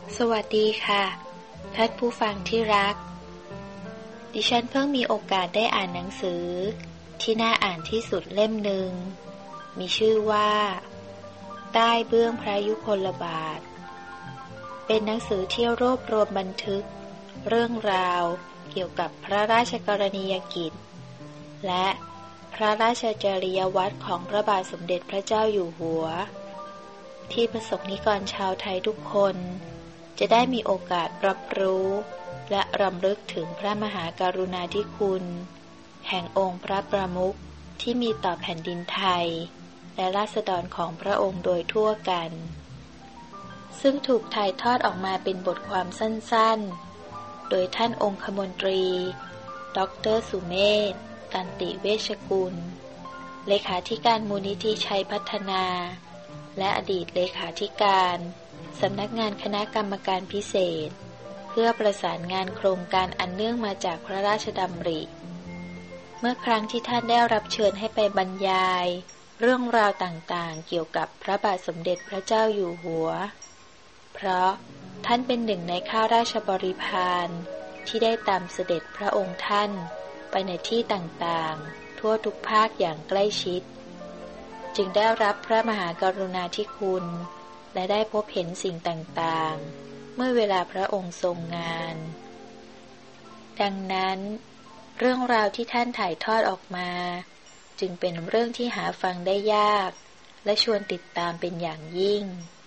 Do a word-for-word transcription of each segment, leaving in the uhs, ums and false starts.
สวัสดีค่ะท่านผู้ฟังที่รักดิฉันเพิ่งมีโอกาสได้อ่านหนังสือที่น่าอ่านที่สุดเล่มหนึ่งมีชื่อว่าใต้เบื้องพระยุคลบาทเป็นหนังสือที่รวบรวมบันทึกเรื่องราวเกี่ยวกับพระราชกรณียกิจและพระราชจริยวัตรของพระบาทสมเด็จพระเจ้าอยู่หัวที่ประสบนิกรชาวไทยทุกคนจะได้มีโอกาสรับรู้และรำลึกถึงพระมหากรุณาธิคุณแห่งองค์พระประมุขที่มีต่อแผ่นดินไทยและราษฎรของพระองค์โดยทั่วกันซึ่งถูกถ่ายทอดออกมาเป็นบทความสั้นๆโดยท่านองคมนตรีดร.สุเมธ ตันติเวชกุลเลขาธิการมูลนิธิชัยพัฒนาและอดีตเลขาธิการสำนักงานคณะกรรมการพิเศษเพื่อประสานงานโครงการอันเนื่องมาจากพระราชดำริเมื่อครั้งที่ท่านได้รับเชิญให้ไปบรรยายเรื่องราวต่างๆเกี่ยวกับพระบาทสมเด็จพระเจ้าอยู่หัวเพราะท่านเป็นหนึ่งในข้าราชบริพารที่ได้ตามเสด็จพระองค์ท่านไปในที่ต่างๆทั่วทุกภาคอย่างใกล้ชิดจึงได้รับพระมหากรุณาธิคุณและได้พบเห็นสิ่งต่างๆเมื่อเวลาพระองค์ทรงงานดังนั้นเรื่องราวที่ท่านถ่ายทอดออกมาจึงเป็นเรื่องที่หาฟังได้ยากและชวนติดตามเป็นอย่างยิ่ง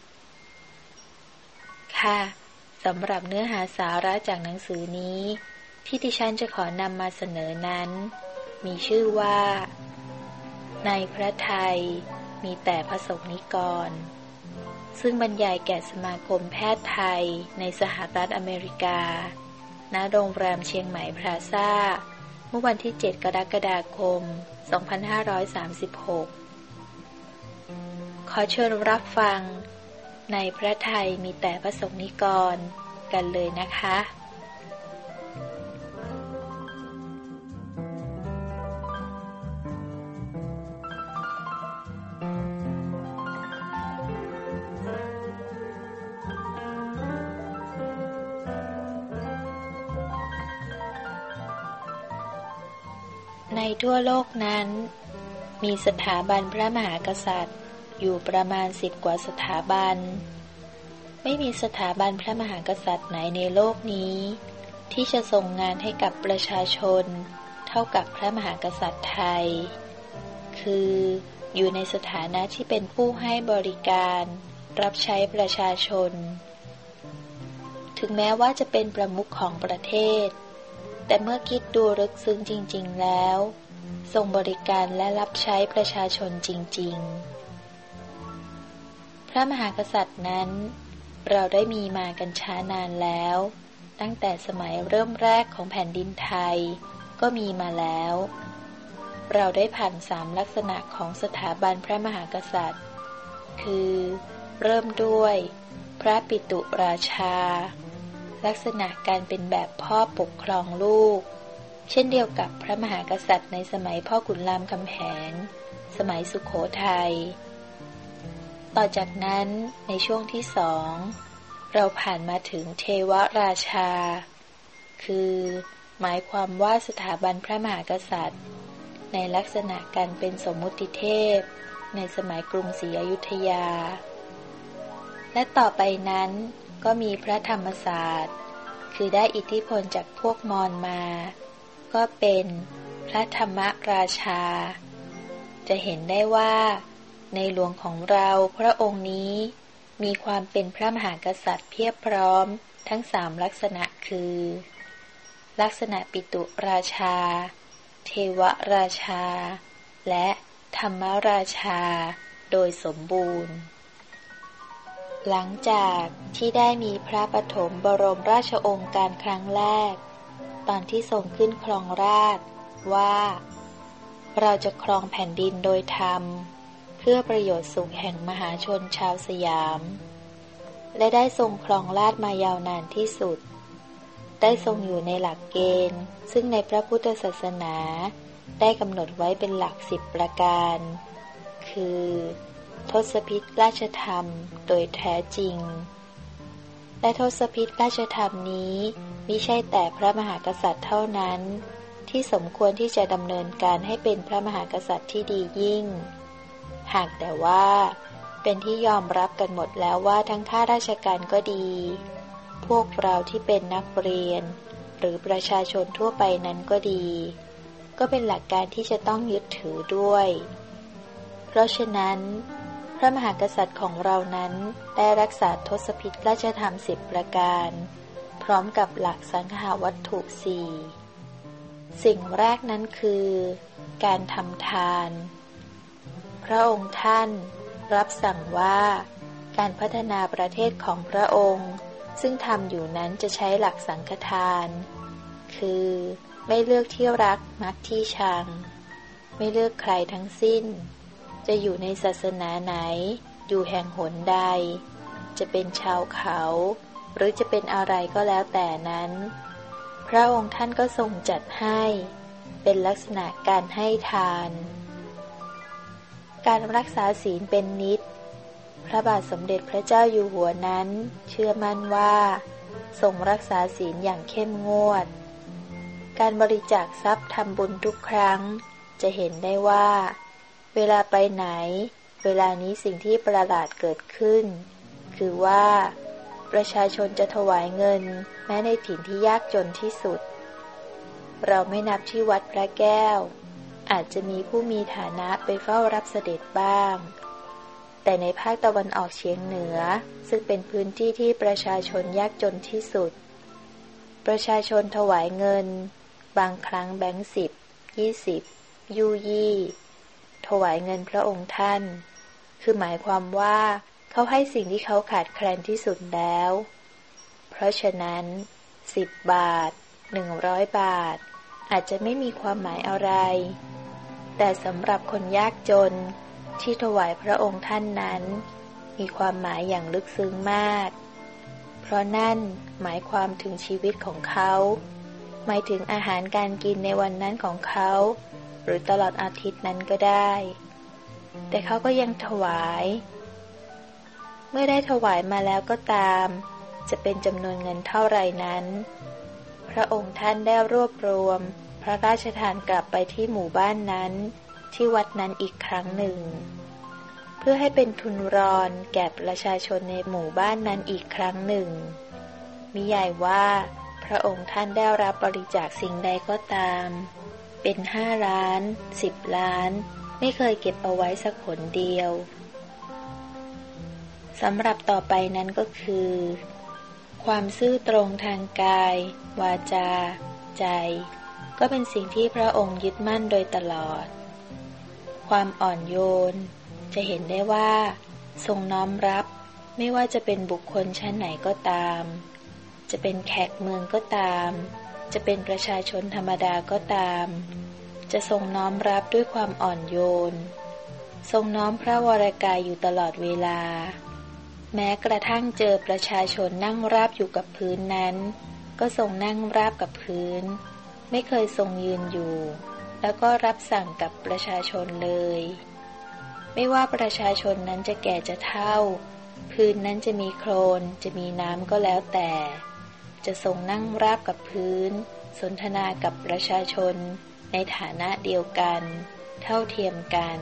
ค่ะสำหรับเนื้อหาสาระจากหนังสือนี้ที่ดิฉันจะขอนำมาเสนอนั้นมีชื่อว่าในพระไทยมีแต่พระสงฆ์นิกรซึ่งบรรยายแก่สมาคมแพทย์ไทยในสหรัฐอเมริกาณโรงแรมเชียงใหม่พลาซ่าเมื่อวันที่เจ็ดกรกฎาคมสองพันห้าร้อยสามสิบหกขอเชิญรับฟังในพระไทยมีแต่พระสงฆ์นิกรกันเลยนะคะในทั่วโลกนั้นมีสถาบันพระมหากษัตริย์อยู่ประมาณสิบกว่าสถาบันไม่มีสถาบันพระมหากษัตริย์ไหนในโลกนี้ที่จะทรงงานให้กับประชาชนเท่ากับพระมหากษัตริย์ไทยคืออยู่ในสถานะที่เป็นผู้ให้บริการรับใช้ประชาชนถึงแม้ว่าจะเป็นประมุขของประเทศแต่เมื่อคิดดูลึกซึ้งจริงๆแล้วทรงบริการและรับใช้ประชาชนจริงๆพระมหากษัตริย์นั้นเราได้มีมากันช้านานแล้วตั้งแต่สมัยเริ่มแรกของแผ่นดินไทยก็มีมาแล้วเราได้ผ่านสามลักษณะของสถาบันพระมหากษัตริย์คือเริ่มด้วยพระปิตุราชาลักษณะการเป็นแบบพ่อปกครองลูกเช่นเดียวกับพระมหากษัตริย์ในสมัยพ่อขุนรามคำแหงสมัยสุโขทัยต่อจากนั้นในช่วงที่สองเราผ่านมาถึงเทวราชาคือหมายความว่าสถาบันพระมหากษัตริย์ในลักษณะการเป็นสมมุติเทพในสมัยกรุงศรีอยุธยาและต่อไปนั้นก็มีพระธรรมศาสตร์คือได้อิทธิพลจากพวกมอญมาก็เป็นพระธรรมราชาจะเห็นได้ว่าในหลวงของเราพระองค์นี้มีความเป็นพระมหากษัตริย์เพียบพร้อมทั้งสามลักษณะคือลักษณะปิตุราชาเทวราชาและธรรมราชาโดยสมบูรณ์หลังจากที่ได้มีพระปฐมบรมราชโองการครั้งแรกตอนที่ทรงขึ้นครองราชย์ว่าเราจะครองแผ่นดินโดยธรรมเพื่อประโยชน์สุขแห่งมหาชนชาวสยามและได้ทรงครองราชย์มายาวนานที่สุดได้ทรงอยู่ในหลักเกณฑ์ซึ่งในพระพุทธศาสนาได้กำหนดไว้เป็นหลักสิบประการคือทศพิธราชธรรมโดยแท้จริงและทศพิธราชธรรมนี้มิใช่แต่พระมหากษัตริย์เท่านั้นที่สมควรที่จะดำเนินการให้เป็นพระมหากษัตริย์ที่ดียิ่งหากแต่ว่าเป็นที่ยอมรับกันหมดแล้วว่าทั้งข้าราชการก็ดีพวกเราที่เป็นนักเรียนหรือประชาชนทั่วไปนั้นก็ดีก็เป็นหลักการที่จะต้องยึดถือด้วยเพราะฉะนั้นพระมหากษัตริย์ของเรานั้นได้รักษาทศพิธราชธรรมสิบประการพร้อมกับหลักสังฆาวัตถุสี่สิ่งแรกนั้นคือการทำทานพระองค์ท่านรับสั่งว่าการพัฒนาประเทศของพระองค์ซึ่งทำอยู่นั้นจะใช้หลักสังฆทานคือไม่เลือกที่รักมักที่ชังไม่เลือกใครทั้งสิ้นจะอยู่ในศาสนาไหนอยู่แห่งหนใดจะเป็นชาวเขาหรือจะเป็นอะไรก็แล้วแต่นั้นพระองค์ท่านก็ทรงจัดให้เป็นลักษณะการให้ทานการรักษาศีลเป็นนิจพระบาทสมเด็จพระเจ้าอยู่หัวนั้นเชื่อมั่นว่าทรงรักษาศีลอย่างเข้มงวดการบริจาคทรัพย์ทำบุญทุกครั้งจะเห็นได้ว่าเวลาไปไหนเวลานี้สิ่งที่ประหลาดเกิดขึ้นคือว่าประชาชนจะถวายเงินแม้ในถิ่นที่ยากจนที่สุดเราไม่นับที่วัดพระแก้วอาจจะมีผู้มีฐานะไปเฝ้ารับเสด็จบ้างแต่ในภาคตะวันออกเฉียงเหนือซึ่งเป็นพื้นที่ที่ประชาชนยากจนที่สุดประชาชนถวายเงินบางครั้งแบงค์สิบยี่สิบยู่ยี่ถวายเงินพระองค์ท่านคือหมายความว่าเขาให้สิ่งที่เขาขาดแคลนที่สุดแล้วเพราะฉะนั้นสิบบาทหนึ่งร้อยบาทอาจจะไม่มีความหมายอะไรแต่สำหรับคนยากจนที่ถวายพระองค์ท่านนั้นมีความหมายอย่างลึกซึ้งมากเพราะนั่นหมายความถึงชีวิตของเขาหมายถึงอาหารการกินในวันนั้นของเขาหรือตลอดอาทิตย์นั้นก็ได้แต่เขาก็ยังถวายเมื่อได้ถวายมาแล้วก็ตามจะเป็นจำนวนเงินเท่าไรนั้นพระองค์ท่านได้รวบรวมพระราชทานกลับไปที่หมู่บ้านนั้นที่วัดนั้นอีกครั้งหนึ่งเพื่อให้เป็นทุนรอนแก่ประชาชนในหมู่บ้านนั้นอีกครั้งหนึ่งมิใหญ่ว่าพระองค์ท่านได้รับบริจาคสิ่งใดก็ตามเป็นห้าล้านสิบล้านไม่เคยเก็บเอาไว้สักผลเดียวสำหรับต่อไปนั้นก็คือความซื่อตรงทางกายวาจาใจก็เป็นสิ่งที่พระองค์ยึดมั่นโดยตลอดความอ่อนโยนจะเห็นได้ว่าทรงน้อมรับไม่ว่าจะเป็นบุคคลชั้นไหนก็ตามจะเป็นแขกเมืองก็ตามจะเป็นประชาชนธรรมดาก็ตามจะทรงน้อมรับด้วยความอ่อนโยนทรงน้อมพระวรกายอยู่ตลอดเวลาแม้กระทั่งเจอประชาชนนั่งราบอยู่กับพื้นนั้นก็ทรงนั่งราบกับพื้นไม่เคยทรงยืนอยู่แล้วก็รับสั่งกับประชาชนเลยไม่ว่าประชาชนนั้นจะแก่จะเฒ่าพื้นนั้นจะมีโคลนจะมีน้ำก็แล้วแต่จะทรงนั่งราบกับพื้นสนทนากับประชาชนในฐานะเดียวกันเท่าเทียมกัน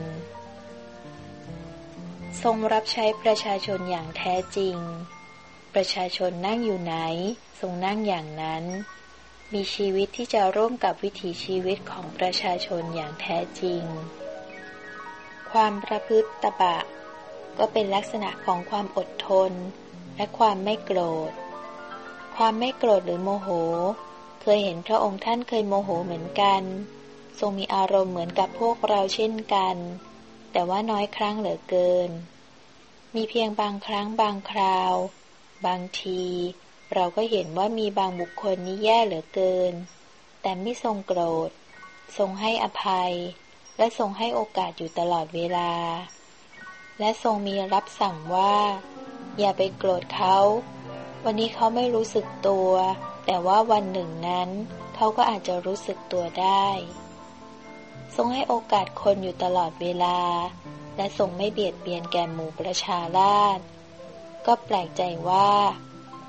ทรงรับใช้ประชาชนอย่างแท้จริงประชาชนนั่งอยู่ไหนทรงนั่งอย่างนั้นมีชีวิตที่จะร่วมกับวิถีชีวิตของประชาชนอย่างแท้จริงความประพฤติตบะก็เป็นลักษณะของความอดทนและความไม่โกรธความไม่โกรธหรือโมโหเคยเห็นพระองค์ท่านเคยโมโหเหมือนกันทรงมีอารมณ์เหมือนกับพวกเราเช่นกันแต่ว่าน้อยครั้งเหลือเกินมีเพียงบางครั้งบางคราวบางทีเราก็เห็นว่ามีบางบุคคลนี้แย่เหลือเกินแต่ไม่ทรงโกรธทรงให้อภัยและทรงให้โอกาสอยู่ตลอดเวลาและทรงมีรับสั่งว่าอย่าไปโกรธเขาวันนี้เขาไม่รู้สึกตัวแต่ว่าวันหนึ่งนั้นเขาก็อาจจะรู้สึกตัวได้ทรงให้โอกาสคนอยู่ตลอดเวลาและทรงไม่เบียดเบียนแก่หมู่ประชาราษฎร์ก็แปลกใจว่า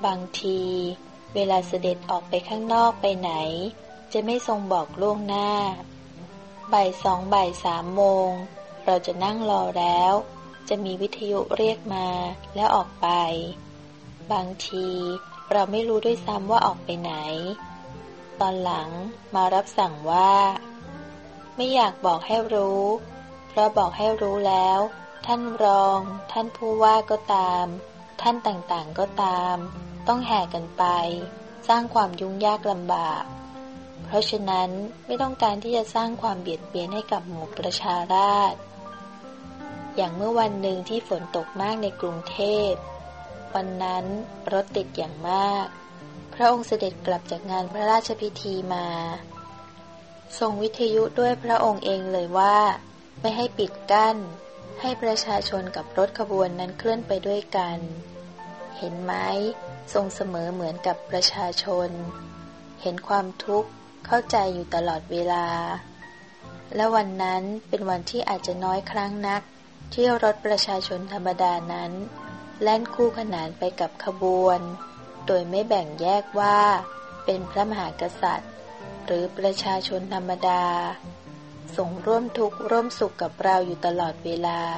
บางทีเวลาเสด็จออกไปข้างนอกไปไหนจะไม่ทรงบอกล่วงหน้าบ่ายสองบ่ายสามโมงเราจะนั่งรอแล้วจะมีวิทยุเรียกมาแล้วออกไปบางทีเราไม่รู้ด้วยซ้ำว่าออกไปไหนตอนหลังมารับสั่งว่าไม่อยากบอกให้รู้เพราะบอกให้รู้แล้วท่านรองท่านผู้ว่าก็ตามท่านต่างๆก็ตามต้องแห่กันไปสร้างความยุ่งยากลำบากเพราะฉะนั้นไม่ต้องการที่จะสร้างความเบียดเบียนให้กับหมู่ประชาราษฎร์อย่างเมื่อวันหนึ่งที่ฝนตกมากในกรุงเทพวันนั้นรถติดอย่างมากพระองค์เสด็จกลับจากงานพระราชพิธีมาทรงวิทยุด้วยพระองค์เองเลยว่าไม่ให้ปิดกั้นให้ประชาชนกับรถขบวนนั้นเคลื่อนไปด้วยกันเห็นไหมทรงเสมอเหมือนกับประชาชนเห็นความทุกข์เข้าใจอยู่ตลอดเวลาและวันนั้นเป็นวันที่อาจจะน้อยครั้งนักที่รถประชาชนธรรมดานั้นแล่นคู่ขนานไปกับขบวนโดยไม่แบ่งแยกว่าเป็นพระมหากษัตริย์หรือประชาชนธรรมดาทรงร่วมทุกข์ร่วมสุขกับเราอยู่ตลอดเวลา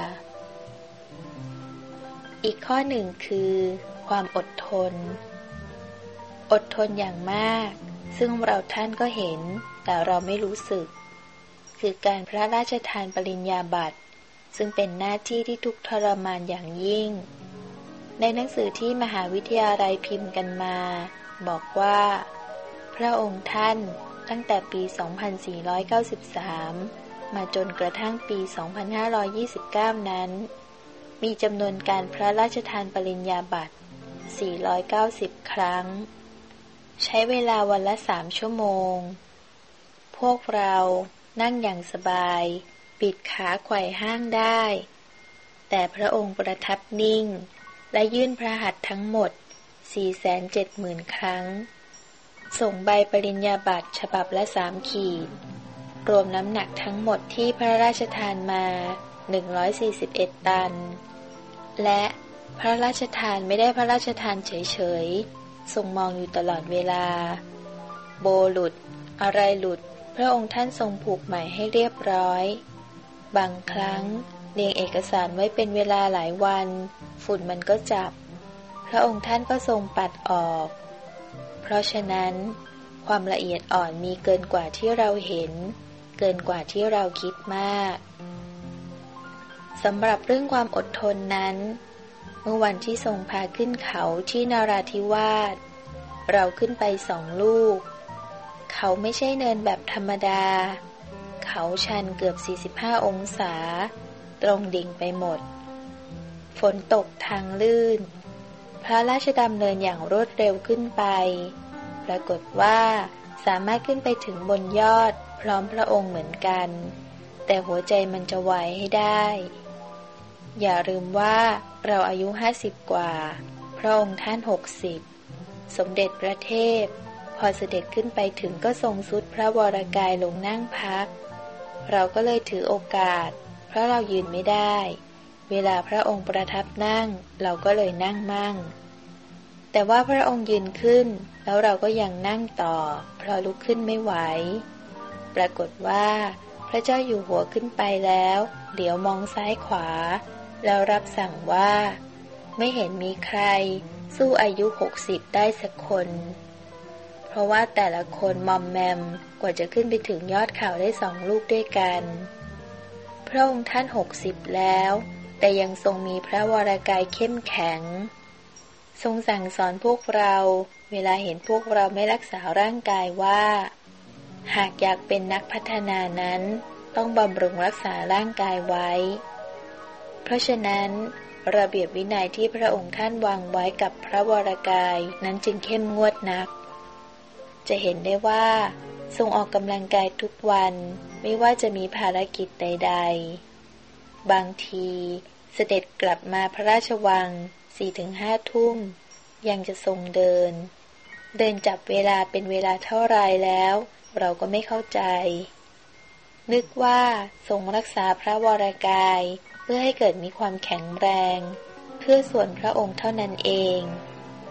อีกข้อหนึ่งคือความอดทนอดทนอย่างมากซึ่งเราท่านก็เห็นแต่เราไม่รู้สึกคือการพระราชทานปริญญาบัตรซึ่งเป็นหน้าที่ที่ทุกข์ทรมานอย่างยิ่งในหนังสือที่มหาวิทยาลัยพิมพ์กันมาบอกว่าพระองค์ท่านตั้งแต่ปี สองพันสี่ร้อยเก้าสิบสาม มาจนกระทั่งปี สองพันห้าร้อยยี่สิบเก้า นั้นมีจำนวนการพระราชทานปริญญาบัตร สี่ร้อยเก้าสิบ ครั้งใช้เวลาวันละสามชั่วโมงพวกเรานั่งอย่างสบายปิดขาไขว่ห้างได้แต่พระองค์ประทับนิ่งและยื่นพระหัตถ์ทั้งหมด สี่แสนเจ็ดหมื่น ครั้งส่งใบปริญญาบัตรฉบับละสามขีดรวมน้ำหนักทั้งหมดที่พระราชทานมาหนึ่งร้อยสี่สิบเอ็ดตันและพระราชทานไม่ได้พระราชทานเฉยๆทรงมองอยู่ตลอดเวลาโบหลุดอะไรหลุดพระองค์ท่านทรงผูกใหม่ให้เรียบร้อยบางครั้งเรียงเอกสารไว้เป็นเวลาหลายวันฝุ่นมันก็จับพระองค์ท่านก็ทรงปัดออกเพราะฉะนั้นความละเอียดอ่อนมีเกินกว่าที่เราเห็นเกินกว่าที่เราคิดมากสำหรับเรื่องความอดทนนั้นเมื่อวันที่ทรงพาขึ้นเขาที่นราธิวาสเราขึ้นไปสองลูกเขาไม่ใช่เนินแบบธรรมดาเขาชันเกือบสี่สิบห้าองศาตรงดิ่งไปหมดฝนตกทางลื่นพระราชดำเนินอย่างรวดเร็วขึ้นไปปรากฏว่าสามารถขึ้นไปถึงบนยอดพร้อมพระองค์เหมือนกันแต่หัวใจมันจะไหวให้ได้อย่าลืมว่าเราอายุห้าสิบกว่าพระองค์ท่านหกสิบสมเด็จพระเทพพอเสด็จขึ้นไปถึงก็ทรงทรุดพระวรกายลงนั่งพักเราก็เลยถือโอกาสเพราะเรายืนไม่ได้เวลาพระองค์ประทับนั่งเราก็เลยนั่งมั่งแต่ว่าพระองค์ยืนขึ้นแล้วเราก็ยังนั่งต่อเพราะลุกขึ้นไม่ไหวปรากฏว่าพระเจ้าอยู่หัวขึ้นไปแล้วเดี๋ยวมองซ้ายขวาแล้วรับสั่งว่าไม่เห็นมีใครสู้อายุหกสิบได้สักคนเพราะว่าแต่ละคนมอมแมมกว่าจะขึ้นไปถึงยอดเขาได้สองลูกด้วยกันพระองค์ท่านหกสิบแล้วแต่ยังทรงมีพระวรกายเข้มแข็งทรงสั่งสอนพวกเราเวลาเห็นพวกเราไม่รักษาร่างกายว่าหากอยากเป็นนักพัฒนานั้นต้องบำรุงรักษาร่างกายไว้เพราะฉะนั้นระเบียบวินัยที่พระองค์ท่านวางไว้กับพระวรกายนั้นจึงเข้มงวดนักจะเห็นได้ว่าทรงออกกำลังกายทุกวันไม่ว่าจะมีภารกิจใดๆบางทีเสด็จกลับมาพระราชวัง สี่ถึงห้า ทุ่มยังจะทรงเดินเดินจับเวลาเป็นเวลาเท่าไรแล้วเราก็ไม่เข้าใจนึกว่าทรงรักษาพระวรกายเพื่อให้เกิดมีความแข็งแรงเพื่อส่วนพระองค์เท่านั้นเอง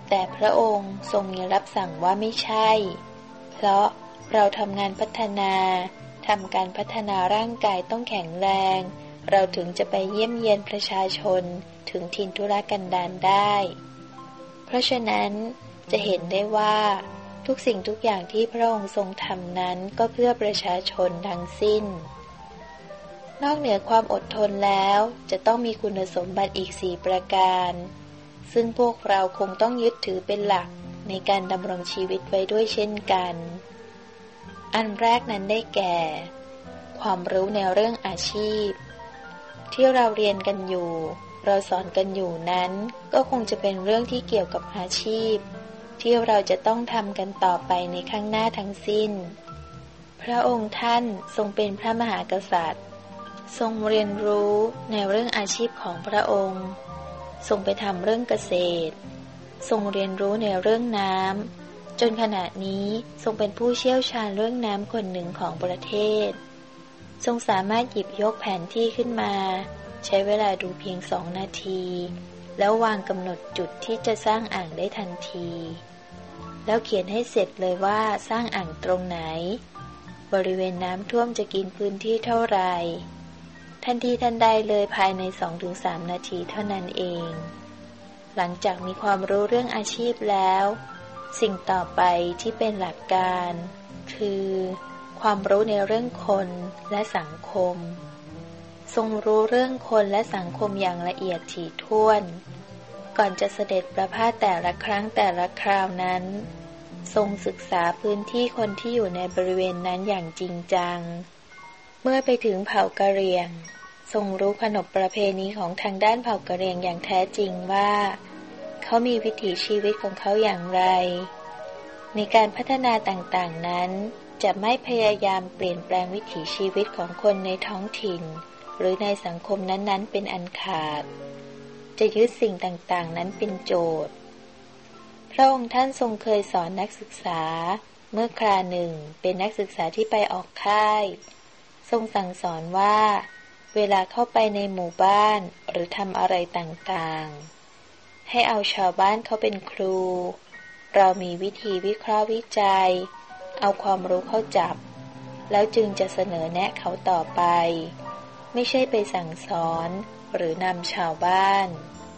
แต่พระองค์ทรงมีรับสั่งว่าไม่ใช่เพราะเราทำงานพัฒนาทำการพัฒนาร่างกายต้องแข็งแรงเราถึงจะไปเยี่ยมเยียนประชาชนถึงถิ่นทุรกันดารได้เพราะฉะนั้นจะเห็นได้ว่าทุกสิ่งทุกอย่างที่พระองค์ทรงทำนั้นก็เพื่อประชาชนทั้งสิ้นนอกเหนือความอดทนแล้วจะต้องมีคุณสมบัติอีกสี่ประการซึ่งพวกเราคงต้องยึดถือเป็นหลักในการดำรงชีวิตไว้ด้วยเช่นกันอันแรกนั้นได้แก่ความรู้ในเรื่องอาชีพที่เราเรียนกันอยู่เราสอนกันอยู่นั้นก็คงจะเป็นเรื่องที่เกี่ยวกับอาชีพที่เราจะต้องทำกันต่อไปในข้างหน้าทั้งสิ้นพระองค์ท่านทรงเป็นพระมหากษัตริย์ทรงเรียนรู้ในเรื่องอาชีพของพระองค์ทรงไปทำเรื่องเกษตรทรงเรียนรู้ในเรื่องน้ำจนขณะนี้ทรงเป็นผู้เชี่ยวชาญเรื่องน้ำคนหนึ่งของประเทศทรงสามารถหยิบยกแผนที่ขึ้นมาใช้เวลาดูเพียงสองนาทีแล้ววางกำหนดจุดที่จะสร้างอ่างได้ทันทีแล้วเขียนให้เสร็จเลยว่าสร้างอ่างตรงไหนบริเวณน้ำท่วมจะกินพื้นที่เท่าไหร่ทันทีทันใดเลยภายใน สองถึงสาม นาทีเท่านั้นเองหลังจากมีความรู้เรื่องอาชีพแล้วสิ่งต่อไปที่เป็นหลักการคือความรู้ในเรื่องคนและสังคมทรงรู้เรื่องคนและสังคมอย่างละเอียดถี่ถ้วนก่อนจะเสด็จประพาสแต่ละครั้งแต่ละคราวนั้นทรงศึกษาพื้นที่คนที่อยู่ในบริเวณนั้นอย่างจริงจังเมื่อไปถึงเผ่ากะเหรี่ยงทรงรู้ขนบประเพณีของทางด้านเผ่ากะเหรี่ยงอย่างแท้จริงว่าเขามีวิถีชีวิตของเขาอย่างไรในการพัฒนาต่างๆนั้นจะไม่พยายามเปลี่ยนแปลงวิถีชีวิตของคนในท้องถิ่นหรือในสังคมนั้นๆเป็นอันขาดจะยึดสิ่งต่างๆนั้นเป็นโจทย์พระองค์ท่านทรงเคยสอนนักศึกษาเมื่อคราหนึ่งเป็นนักศึกษาที่ไปออกค่ายทรงสั่งสอนว่าเวลาเข้าไปในหมู่บ้านหรือทำอะไรต่างๆให้เอาชาวบ้านเขาเป็นครูเรามีวิธีวิเคราะห์วิจัยเอาความรู้เข้าจับแล้วจึงจะเสนอแนะเขาต่อไปไม่ใช่ไปสั่งสอนหรือนำชาวบ้าน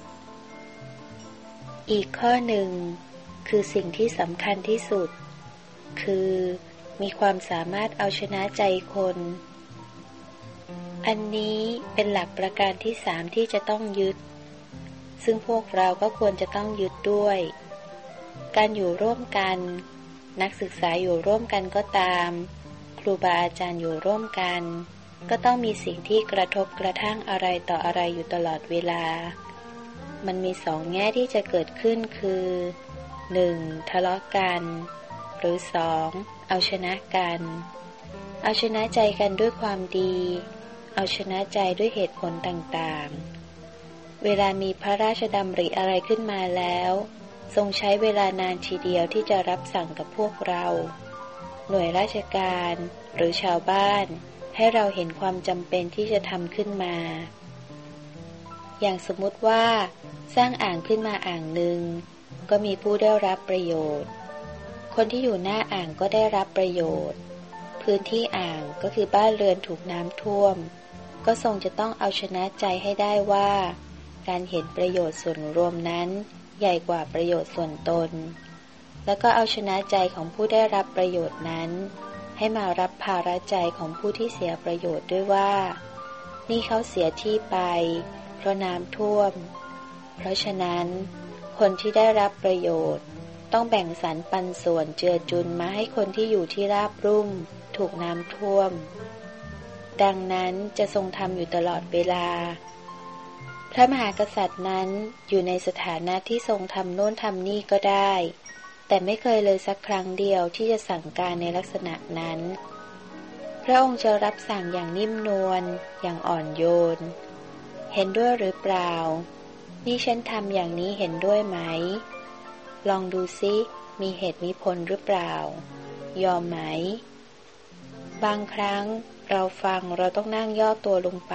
อีกข้อหนึ่งคือสิ่งที่สำคัญที่สุดคือมีความสามารถเอาชนะใจคนอันนี้เป็นหลักประการที่สามที่จะต้องยึดซึ่งพวกเราก็ควรจะต้องยึดด้วยการอยู่ร่วมกันนักศึกษาอยู่ร่วมกันก็ตามครูบาอาจารย์อยู่ร่วมกันก็ต้องมีสิ่งที่กระทบกระทั่งอะไรต่ออะไรอยู่ตลอดเวลามันมีสองแง่ที่จะเกิดขึ้นคือหนึ่งทะเลาะกันหรือสองเอาชนะกันเอาชนะใจกันด้วยความดีเอาชนะใจด้วยเหตุผลต่างๆเวลามีพระราชดำริอะไรขึ้นมาแล้วทรงใช้เวลานานทีเดียวที่จะรับสั่งกับพวกเราหน่วยราชการหรือชาวบ้านให้เราเห็นความจำเป็นที่จะทำขึ้นมาอย่างสมมุติว่าสร้างอ่างขึ้นมาอ่างหนึ่งก็มีผู้ได้รับประโยชน์คนที่อยู่หน้าอ่างก็ได้รับประโยชน์พื้นที่อ่างก็คือบ้านเรือนถูกน้ำท่วมก็ทรงจะต้องเอาชนะใจให้ได้ว่าการเห็นประโยชน์ส่วนรวมนั้นใหญ่กว่าประโยชน์ส่วนตนแล้วก็เอาชนะใจของผู้ได้รับประโยชน์นั้นให้มารับภาระใจของผู้ที่เสียประโยชน์ด้วยว่านี่เขาเสียที่ไปเพราะน้ำท่วมเพราะฉะนั้นคนที่ได้รับประโยชน์ต้องแบ่งสรรปันส่วนเจือจุนมาให้คนที่อยู่ที่ราบรุ่มถูกน้ำท่วมดังนั้นจะทรงทำอยู่ตลอดเวลาพระมหากษัตริย์นั้นอยู่ในสถานะที่ทรงทำโน่นทำนี่ก็ได้แต่ไม่เคยเลยสักครั้งเดียวที่จะสั่งการในลักษณะนั้นพระองค์จะรับสั่งอย่างนิ่มนวลอย่างอ่อนโยนเห็นด้วยหรือเปล่านี่ฉันทำอย่างนี้เห็นด้วยไหมลองดูซิมีเหตุมีผลหรือเปล่ายอมไหมบางครั้งเราฟังเราต้องนั่งย่อตัวลงไป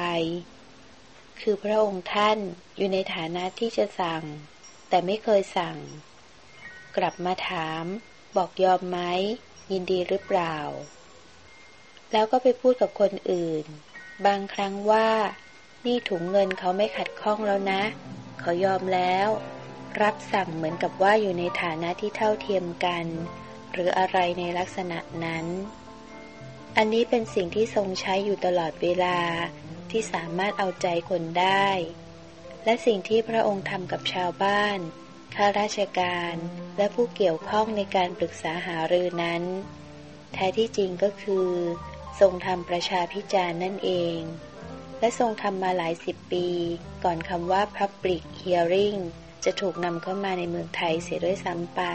คือพระองค์ท่านอยู่ในฐานะที่จะสั่งแต่ไม่เคยสั่งกลับมาถามบอกยอมไหมยินดีหรือเปล่าแล้วก็ไปพูดกับคนอื่นบางครั้งว่านี่ถุงเงินเขาไม่ขัดข้องแล้วนะเขายอมแล้วรับสั่งเหมือนกับว่าอยู่ในฐานะที่เท่าเทียมกันหรืออะไรในลักษณะนั้นอันนี้เป็นสิ่งที่ทรงใช้อยู่ตลอดเวลาที่สามารถเอาใจคนได้และสิ่งที่พระองค์ทำกับชาวบ้านข้าราชการและผู้เกี่ยวข้องในการปรึกษาหารือนั้นแท้ที่จริงก็คือทรงทำประชาพิจารณ์นั่นเองและทรงทำมาหลายสิบปีก่อนคำว่า Public Hearing จะถูกนำเข้ามาในเมืองไทยเสียด้วยซ้ำไป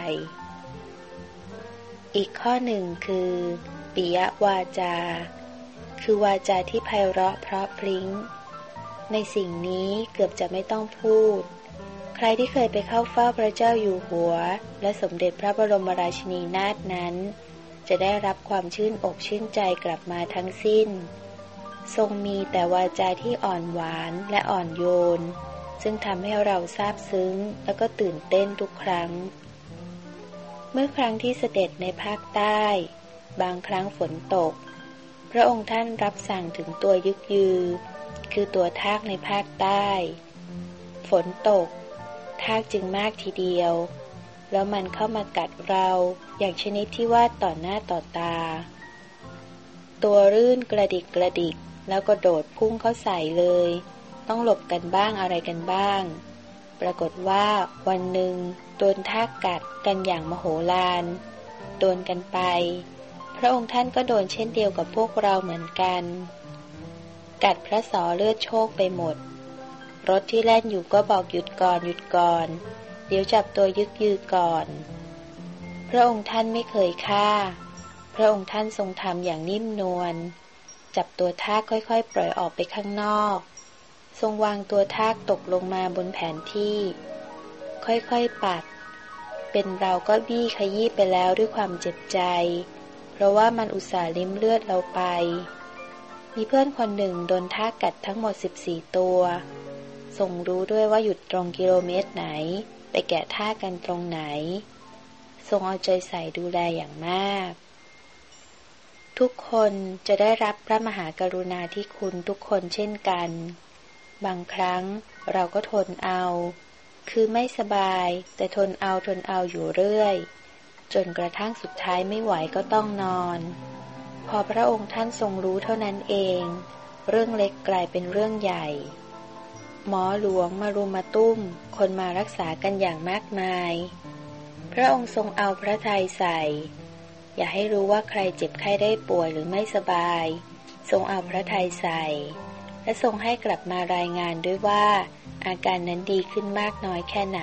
อีกข้อหนึ่งคือปิยวาจาคือวาจาที่ไพเราะเพราะพริ้งในสิ่งนี้เกือบจะไม่ต้องพูดใครที่เคยไปเข้าเฝ้าพระเจ้าอยู่หัวและสมเด็จพระบรมราชินีนาถนั้นจะได้รับความชื่นอกชื่นใจกลับมาทั้งสิ้นทรงมีแต่วาจาที่อ่อนหวานและอ่อนโยนซึ่งทำให้เราซาบซึ้งแล้วก็ตื่นเต้นทุกครั้งเมื่อครั้งที่เสด็จในภาคใต้บางครั้งฝนตกพระองค์ท่านรับสั่งถึงตัวยึกยือคือตัวทากในภาคใต้ฝนตกทากจึงมากทีเดียวแล้วมันเข้ามากัดเราอย่างชนิดที่ว่าต่อหน้าต่อตาตัวรื่นกระดิกกระดิกแล้วก็โดดพุ่งเข้าใส่เลยต้องหลบกันบ้างอะไรกันบ้างปรากฏว่าวันหนึ่งโดนทากกัดกันอย่างมโหฬารโดนกันไปพระองค์ท่านก็โดนเช่นเดียวกับพวกเราเหมือนกันกัดพระศรเลือดโชกไปหมดรถที่แล่นอยู่ก็บอกหยุดก่อนหยุดก่อนเดี๋ยวจับตัวยึกยือก่อนพระองค์ท่านไม่เคยฆ่าพระองค์ท่านทรงทำอย่างนิ่มนวลจับตัวทากค่อยๆปล่อยออกไปข้างนอกทรงวางตัวทากตกลงมาบนแผนที่ค่อยๆปัดเป็นเราก็บี้ขยี้ไปแล้วด้วยความเจ็บใจเพราะว่ามันอุตส่าห์ลิ้มเลือดเราไปมีเพื่อนคนหนึ่งโดนทากกัดทั้งหมดสิบสี่ตัวทรงรู้ด้วยว่าหยุดตรงกิโลเมตรไหนไปแกะทากกันตรงไหนทรงเอาใจใส่ดูแลอย่างมากทุกคนจะได้รับพระมหากรุณาธิคุณทุกคนเช่นกันบางครั้งเราก็ทนเอาคือไม่สบายแต่ทนเอาทนเอาอยู่เรื่อยจนกระทั่งสุดท้ายไม่ไหวก็ต้องนอนพอพระองค์ท่านทรงรู้เท่านั้นเองเรื่องเล็กกลายเป็นเรื่องใหญ่หมอหลวงมารุมมาตุ้มคนมารักษากันอย่างมากมายพระองค์ทรงเอาพระทัยใส่อย่าให้รู้ว่าใครเจ็บไข้ได้ป่วยหรือไม่สบายทรงเอาพระทัยใส่และทรงให้กลับมารายงานด้วยว่าอาการนั้นดีขึ้นมากน้อยแค่ไหน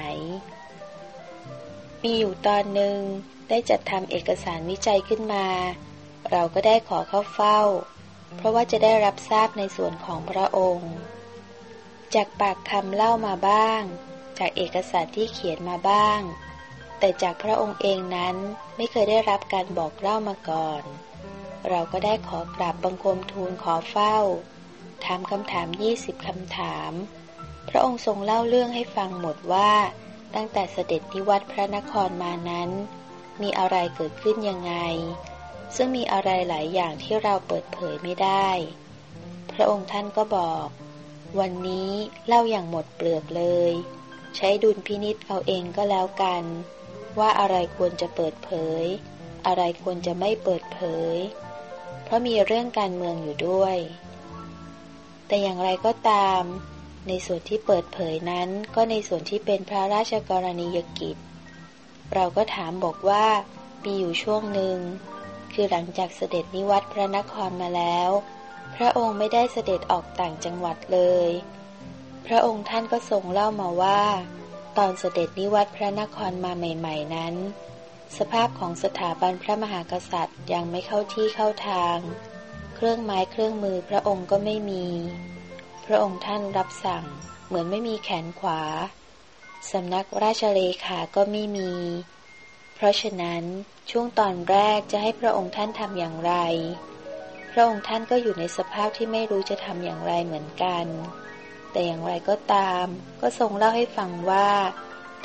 มีอยู่ตอนหนึ่งได้จัดทำเอกสารวิจัยขึ้นมาเราก็ได้ขอเข้าเฝ้าเพราะว่าจะได้รับทราบในส่วนของพระองค์จากปากคำเล่ามาบ้างจากเอกสารที่เขียนมาบ้างแต่จากพระองค์เองนั้นไม่เคยได้รับการบอกเล่ามาก่อนเราก็ได้ขอกราบบังคมทูลขอเฝ้าถามคำถามยี่สิบคำถามพระองค์ทรงเล่าเรื่องให้ฟังหมดว่าตั้งแต่เสด็จนิวัตพระนครมานั้นมีอะไรเกิดขึ้นยังไงซึ่งมีอะไรหลายอย่างที่เราเปิดเผยไม่ได้พระองค์ท่านก็บอกวันนี้เล่าอย่างหมดเปลือกเลยใช้ดุลพินิจเอาเองก็แล้วกันว่าอะไรควรจะเปิดเผยอะไรควรจะไม่เปิดเผยเพราะมีเรื่องการเมืองอยู่ด้วยแต่อย่างไรก็ตามในส่วนที่เปิดเผยนั้นก็ในส่วนที่เป็นพระราชกรณียกิจเราก็ถามบอกว่ามีอยู่ช่วงหนึ่งคือหลังจากเสด็จนิวัตพระนครมาแล้วพระองค์ไม่ได้เสด็จออกต่างจังหวัดเลยพระองค์ท่านก็ทรงเล่ามาว่าตอนเสด็จนิวัตพระนครมาใหม่ๆนั้นสภาพของสถาบันพระมหากษัตริย์ยังไม่เข้าที่เข้าทางเครื่องไม้เครื่องมือพระองค์ก็ไม่มีพระองค์ท่านรับสั่งเหมือนไม่มีแขนขวาสำนักราชเลขาก็ไม่มีเพราะฉะนั้นช่วงตอนแรกจะให้พระองค์ท่านทำอย่างไรพระองค์ท่านก็อยู่ในสภาพที่ไม่รู้จะทำอย่างไรเหมือนกันแต่อย่างไรก็ตามก็ทรงเล่าให้ฟังว่า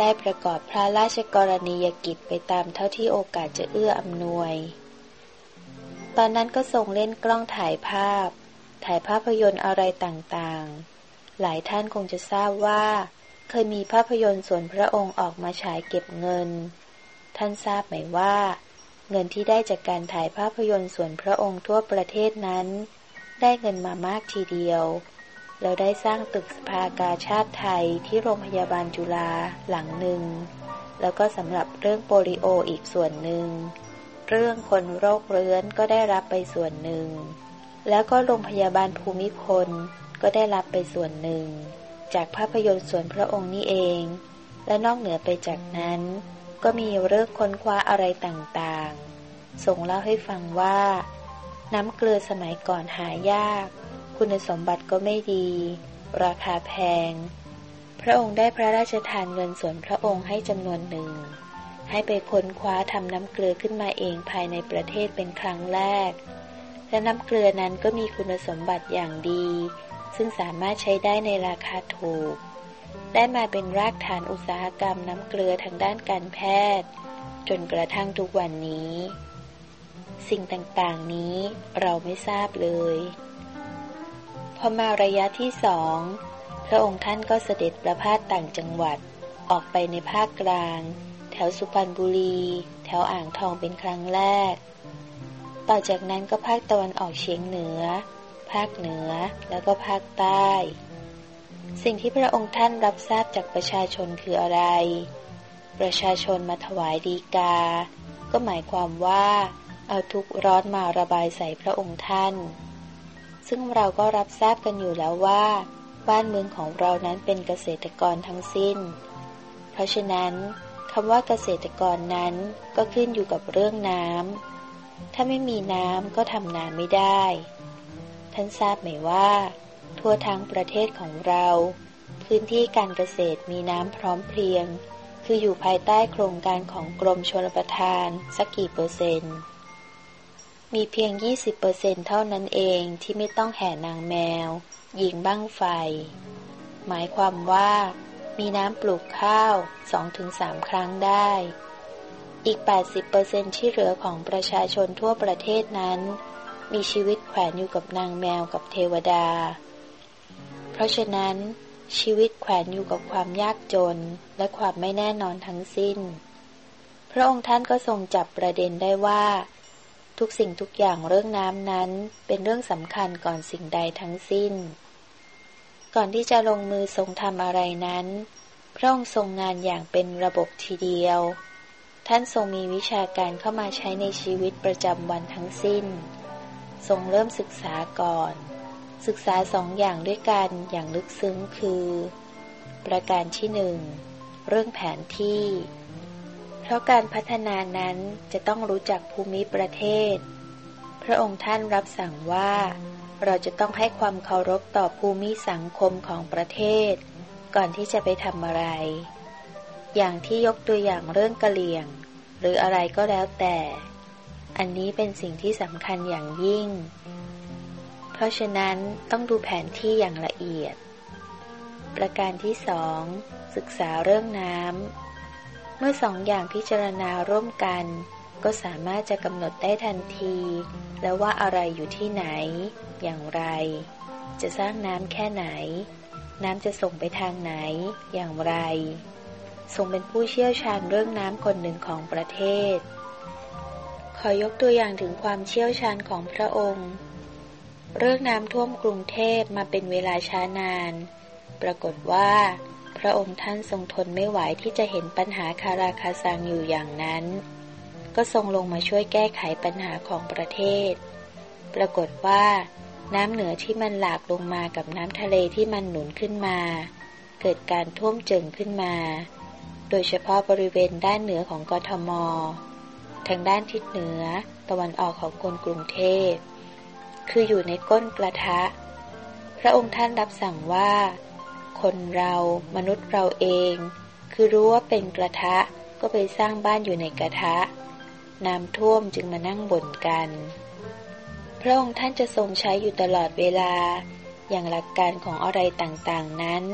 ได้ประกอบพระราชกรณียกิจไปตามเท่าที่โอกาสจะเอื้ออำนวยตอนนั้นก็ทรงเล่นกล้องถ่ายภาพถ่ายภาพยนตร์อะไรต่างๆหลายท่านคงจะทราบว่าเคยมีภาพยนตร์ส่วนพระองค์ออกมาฉายเก็บเงินท่านทราบไหมว่าเงินที่ได้จากการถ่ายภาพยนตร์ส่วนพระองค์ทั่วประเทศนั้นได้เงินมามากทีเดียวแล้วได้สร้างตึกสภากาชาติไทยที่โรงพยาบาลจุฬาหลังหนึ่งแล้วก็สำหรับเรื่องโปลิโออีกส่วนหนึ่งเรื่องคนโรคเรื้อนก็ได้รับไปส่วนหนึ่งแล้วก็โรงพยาบาลภูมิพลก็ได้รับไปส่วนหนึ่งจากภาพยนตร์ส่วนพระองค์นี่เองและนอกเหนือไปจากนั้นก็มีเรื่องค้นคว้าอะไรต่างๆทรงเล่าให้ฟังว่าน้ำเกลือสมัยก่อนหายากคุณสมบัติก็ไม่ดีราคาแพงพระองค์ได้พระราชทานเงินส่วนพระองค์ให้จำนวนหนึ่งให้ไปค้นคว้าทำน้ำเกลือขึ้นมาเองภายในประเทศเป็นครั้งแรกและน้ำเกลือนั้นก็มีคุณสมบัติอย่างดีซึ่งสามารถใช้ได้ในราคาถูกได้มาเป็นรากฐานอุตสาหกรรมน้ำเกลือทางด้านการแพทย์จนกระทั่งทุกวันนี้สิ่งต่างๆนี้เราไม่ทราบเลยพอมาระยะที่สองพระองค์ท่านก็เสด็จประพาสต่างจังหวัดออกไปในภาคกลางแถวสุพรรณบุรีแถวอ่างทองเป็นครั้งแรกต่อจากนั้นก็ภาคตะวันออกเฉียงเหนือภาคเหนือแล้วก็ภาคใต้สิ่งที่พระองค์ท่านรับทราบจากประชาชนคืออะไรประชาชนมาถวายฎีกาก็หมายความว่าเอาทุกข์ร้อนมาระบายใส่พระองค์ท่านซึ่งเราก็รับทราบกันอยู่แล้วว่าบ้านเมืองของเรานั้นเป็นเกษตรกรทั้งสิ้นเพราะฉะนั้นคำว่าเกษตรกรนั้นก็ขึ้นอยู่กับเรื่องน้ำถ้าไม่มีน้ำก็ทำนาไม่ได้ท่านทราบไหมว่าทั่วทั้งประเทศของเราพื้นที่การเกษตรมีน้ำพร้อมเพรียงคืออยู่ภายใต้โครงการของกรมชลประทานสักกี่เปอร์เซ็นต์มีเพียง ยี่สิบเปอร์เซ็นต์ เท่านั้นเองที่ไม่ต้องแห่นางแมวยิงบั้งไฟหมายความว่ามีน้ำปลูกข้าว สองถึงสาม ครั้งได้อีก แปดสิบเปอร์เซ็นต์ ที่เหลือของประชาชนทั่วประเทศนั้นมีชีวิตแขวนอยู่กับนางแมวกับเทวดาเพราะฉะนั้นชีวิตแขวนอยู่กับความยากจนและความไม่แน่นอนทั้งสิ้นพระองค์ท่านก็ทรงจับประเด็นได้ว่าทุกสิ่งทุกอย่างเรื่องน้ำนั้นเป็นเรื่องสำคัญก่อนสิ่งใดทั้งสิ้นก่อนที่จะลงมือทรงทำอะไรนั้นพระองค์ทรงงานอย่างเป็นระบบทีเดียวท่านทรงมีวิชาการเข้ามาใช้ในชีวิตประจำวันทั้งสิ้นทรงเริ่มศึกษาก่อนศึกษาสองอย่างด้วยกันอย่างลึกซึ้งคือประการที่หนึ่งเรื่องแผนที่เพราะการพัฒนานั้นจะต้องรู้จักภูมิประเทศพระองค์ท่านรับสั่งว่าเราจะต้องให้ความเคารพต่อภูมิสังคมของประเทศก่อนที่จะไปทำอะไรอย่างที่ยกตัวอย่างเรื่องกะเหรี่ยงหรืออะไรก็แล้วแต่อันนี้เป็นสิ่งที่สำคัญอย่างยิ่งเพราะฉะนั้นต้องดูแผนที่อย่างละเอียดประการที่สองศึกษาเรื่องน้ำเมื่อสองอย่างพิจารณาร่วมกันก็สามารถจะกำหนดได้ทันทีแล้วว่าอะไรอยู่ที่ไหนอย่างไรจะสร้างน้ำแค่ไหนน้ำจะส่งไปทางไหนอย่างไรทรงเป็นผู้เชี่ยวชาญเรื่องน้ำคนหนึ่งของประเทศขอยกตัวอย่างถึงความเชี่ยวชาญของพระองค์เรื่องน้ำท่วมกรุงเทพมาเป็นเวลาช้านานปรากฏว่าพระองค์ท่านทรงทนไม่ไหวที่จะเห็นปัญหาคาราคาซังอยู่อย่างนั้นก็ทรงลงมาช่วยแก้ไขปัญหาของประเทศปรากฏว่าน้ำเหนือที่มันหลากลงมากับน้ำทะเลที่มันหนุนขึ้นมาเกิดการท่วมเจิ่งขึ้นมาโดยเฉพาะบริเวณด้านเหนือของกทมทางด้านทิศเหนือตะวันออกของคนกรุงเทพคืออยู่ในก้นกระทะพระองค์ท่านรับสั่งว่าคนเรามนุษย์เราเองคือรู้ว่าเป็นกระทะก็ไปสร้างบ้านอยู่ในกระทะน้ำท่วมจึงมานั่งบ่นกันพระองค์ท่านจะทรงใช้อยู่ตลอดเวลาอย่างหลักการของอะไรต่างๆนั้น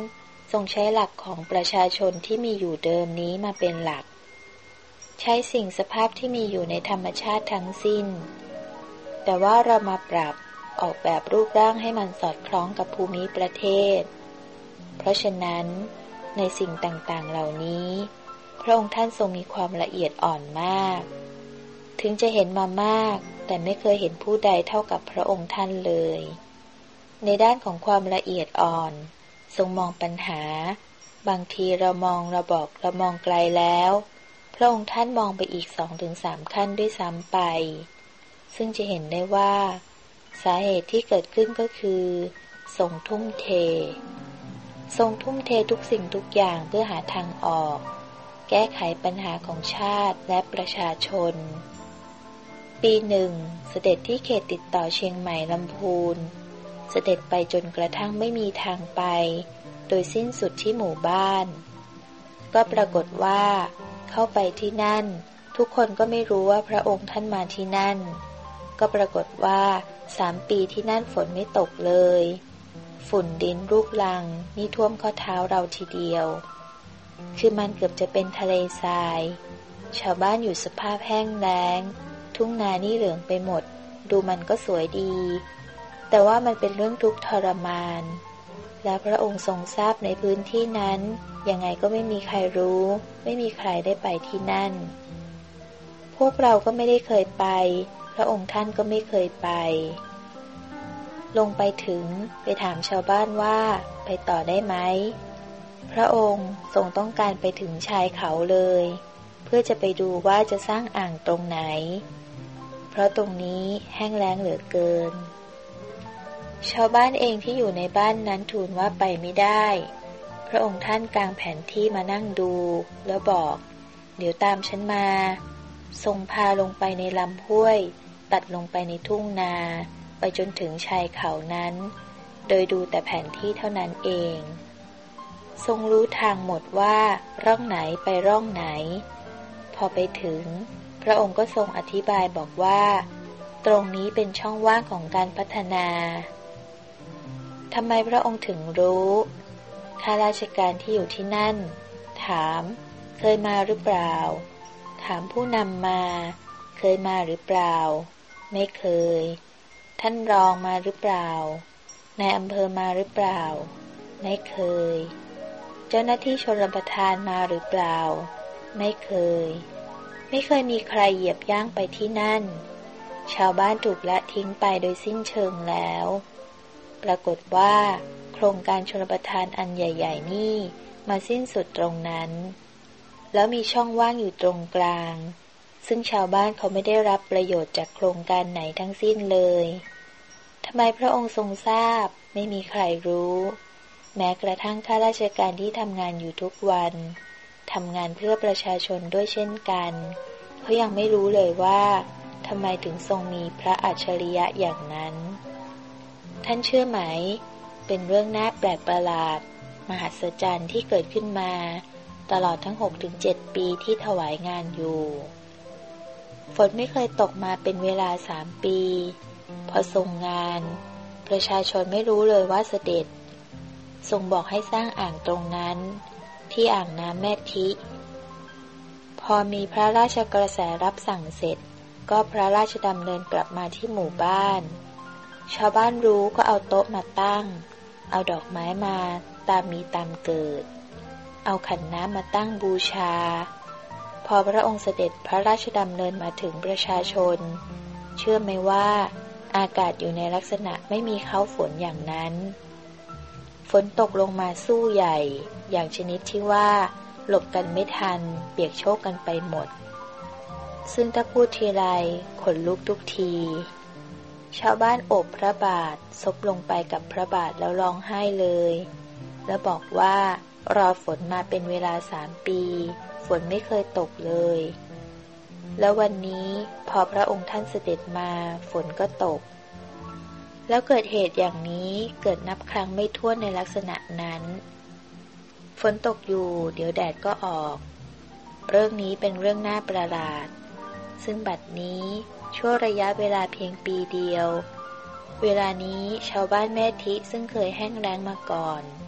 ทรงใช้หลักของประชาชนที่มีอยู่เดิมนี้มาเป็นหลักใช้สิ่งสภาพที่มีอยู่ในธรรมชาติทั้งสิ้นแต่ว่าเรามาปรับออกแบบรูปร่างให้มันสอดคล้องกับภูมิประเทศเพราะฉะนั้นในสิ่งต่างๆเหล่านี้พระองค์ท่านทรงมีความละเอียดอ่อนมากถึงจะเห็นมามากแต่ไม่เคยเห็นผู้ใดเท่ากับพระองค์ท่านเลยในด้านของความละเอียดอ่อนทรงมองปัญหาบางทีเรามองเราบอกเรามองไกลแล้วพระองค์ท่านมองไปอีก สองถึงสาม ขั้นด้วยซ้ำไปซึ่งจะเห็นได้ว่าสาเหตุที่เกิดขึ้นก็คือทรงทุ่มเททรงทุ่มเททุกสิ่งทุกอย่างเพื่อหาทางออกแก้ไขปัญหาของชาติและประชาชนปีหนึ่งเสด็จที่เขตติดต่อเชียงใหม่ลำพูนเสด็จไปจนกระทั่งไม่มีทางไปโดยสิ้นสุดที่หมู่บ้านก็ปรากฏว่าเข้าไปที่นั่นทุกคนก็ไม่รู้ว่าพระองค์ท่านมาที่นั่นก็ปรากฏว่าสามปีที่นั่นฝนไม่ตกเลยฝุ่นดินลูกรังนี่ท่วมข้อเท้าเราทีเดียวคือมันเกือบจะเป็นทะเลทรายชาวบ้านอยู่สภาพแห้งแล้งทุ่งนานี่เหลืองไปหมดดูมันก็สวยดีแต่ว่ามันเป็นเรื่องทุกข์ทรมานและพระองค์ทรงทราบในพื้นที่นั้นยังไงก็ไม่มีใครรู้ไม่มีใครได้ไปที่นั่นพวกเราก็ไม่ได้เคยไปพระองค์ท่านก็ไม่เคยไปลงไปถึงไปถามชาวบ้านว่าไปต่อได้ไหมพระองค์ทรงต้องการไปถึงชายเขาเลยเพื่อจะไปดูว่าจะสร้างอ่างตรงไหนเพราะตรงนี้แห้งแล้งเหลือเกินชาวบ้านเองที่อยู่ในบ้านนั้นทูลว่าไปไม่ได้พระองค์ท่านกางแผนที่มานั่งดูแล้วบอกเดี๋ยวตามฉันมาทรงพาลงไปในลำห้วยตัดลงไปในทุ่งนาไปจนถึงชายเขานั้นโดยดูแต่แผนที่เท่านั้นเองทรงรู้ทางหมดว่าร่องไหนไปร่องไหนพอไปถึงพระองค์ก็ทรงอธิบายบอกว่าตรงนี้เป็นช่องว่างของการพัฒนาทำไมพระองค์ถึงรู้ข้าราชการที่อยู่ที่นั่นถามเคยมาหรือเปล่าถามผู้นำมาเคยมาหรือเปล่าไม่เคยท่านรองมาหรือเปล่านายอำเภอมาหรือเปล่าไม่เคยเจ้าหน้าที่ชลประทานมาหรือเปล่าไม่เคยไม่เคยมีใครเหยียบย่างไปที่นั่นชาวบ้านถูกละทิ้งไปโดยสิ้นเชิงแล้วปรากฏว่าโครงการชลประทานอันใหญ่ๆนี่มาสิ้นสุดตรงนั้นแล้วมีช่องว่างอยู่ตรงกลางซึ่งชาวบ้านเขาไม่ได้รับประโยชน์จากโครงการไหนทั้งสิ้นเลยทำไมพระองค์ทรงทราบไม่มีใครรู้แม้กระทั่งข้าราชการที่ทำงานอยู่ทุกวันทำงานเพื่อประชาชนด้วยเช่นกันเขายังไม่รู้เลยว่าทำไมถึงทรงมีพระอัจฉริยะอย่างนั้นท่านเชื่อไหมเป็นเรื่องน่าแปลกประหลาดมหัศจรรย์ที่เกิดขึ้นมาตลอดทั้ง หกถึงเจ็ด ปีที่ถวายงานอยู่ฝนไม่เคยตกมาเป็นเวลาสามปีพอทรงงานประชาชนไม่รู้เลยว่าเสด็จทรงบอกให้สร้างอ่างตรงนั้นที่อ่างน้ำแม่ทิพอมีพระราชกระแสรับสั่งเสร็จก็พระราชดำเนินกลับมาที่หมู่บ้านชาวบ้านรู้ก็เอาโต๊ะมาตั้งเอาดอกไม้มาตามมีตามเกิดเอาขันน้ำมาตั้งบูชาพอพระองค์เสด็จพระราชดำเนินมาถึงประชาชนเชื่อไหมว่าอากาศอยู่ในลักษณะไม่มีเค้าฝนอย่างนั้นฝนตกลงมาสู้ใหญ่อย่างชนิดที่ว่าหลบกันไม่ทันเปียกโชกกันไปหมดซึ่งถ้าพูดทีไรขนลุกทุกทีชาวบ้านโอบพระบาทซบลงไปกับพระบาทแล้วร้องไห้เลยแล้วบอกว่ารอฝนมาเป็นเวลาสามปีฝนไม่เคยตกเลยแล้ววันนี้พอพระองค์ท่านเสด็จมาฝนก็ตกแล้วเกิดเหตุอย่างนี้เกิดนับครั้งไม่ถ้วนในลักษณะนั้นฝนตกอยู่เดี๋ยวแดดก็ออกเรื่องนี้เป็นเรื่องน่าประหลาดซึ่งบัดนี้ชั่วระยะเวลาเพียงปีเดียวเวลานี้ชาวบ้านแม่ทิซึ่งเคยแห้งแล้งมาก่อน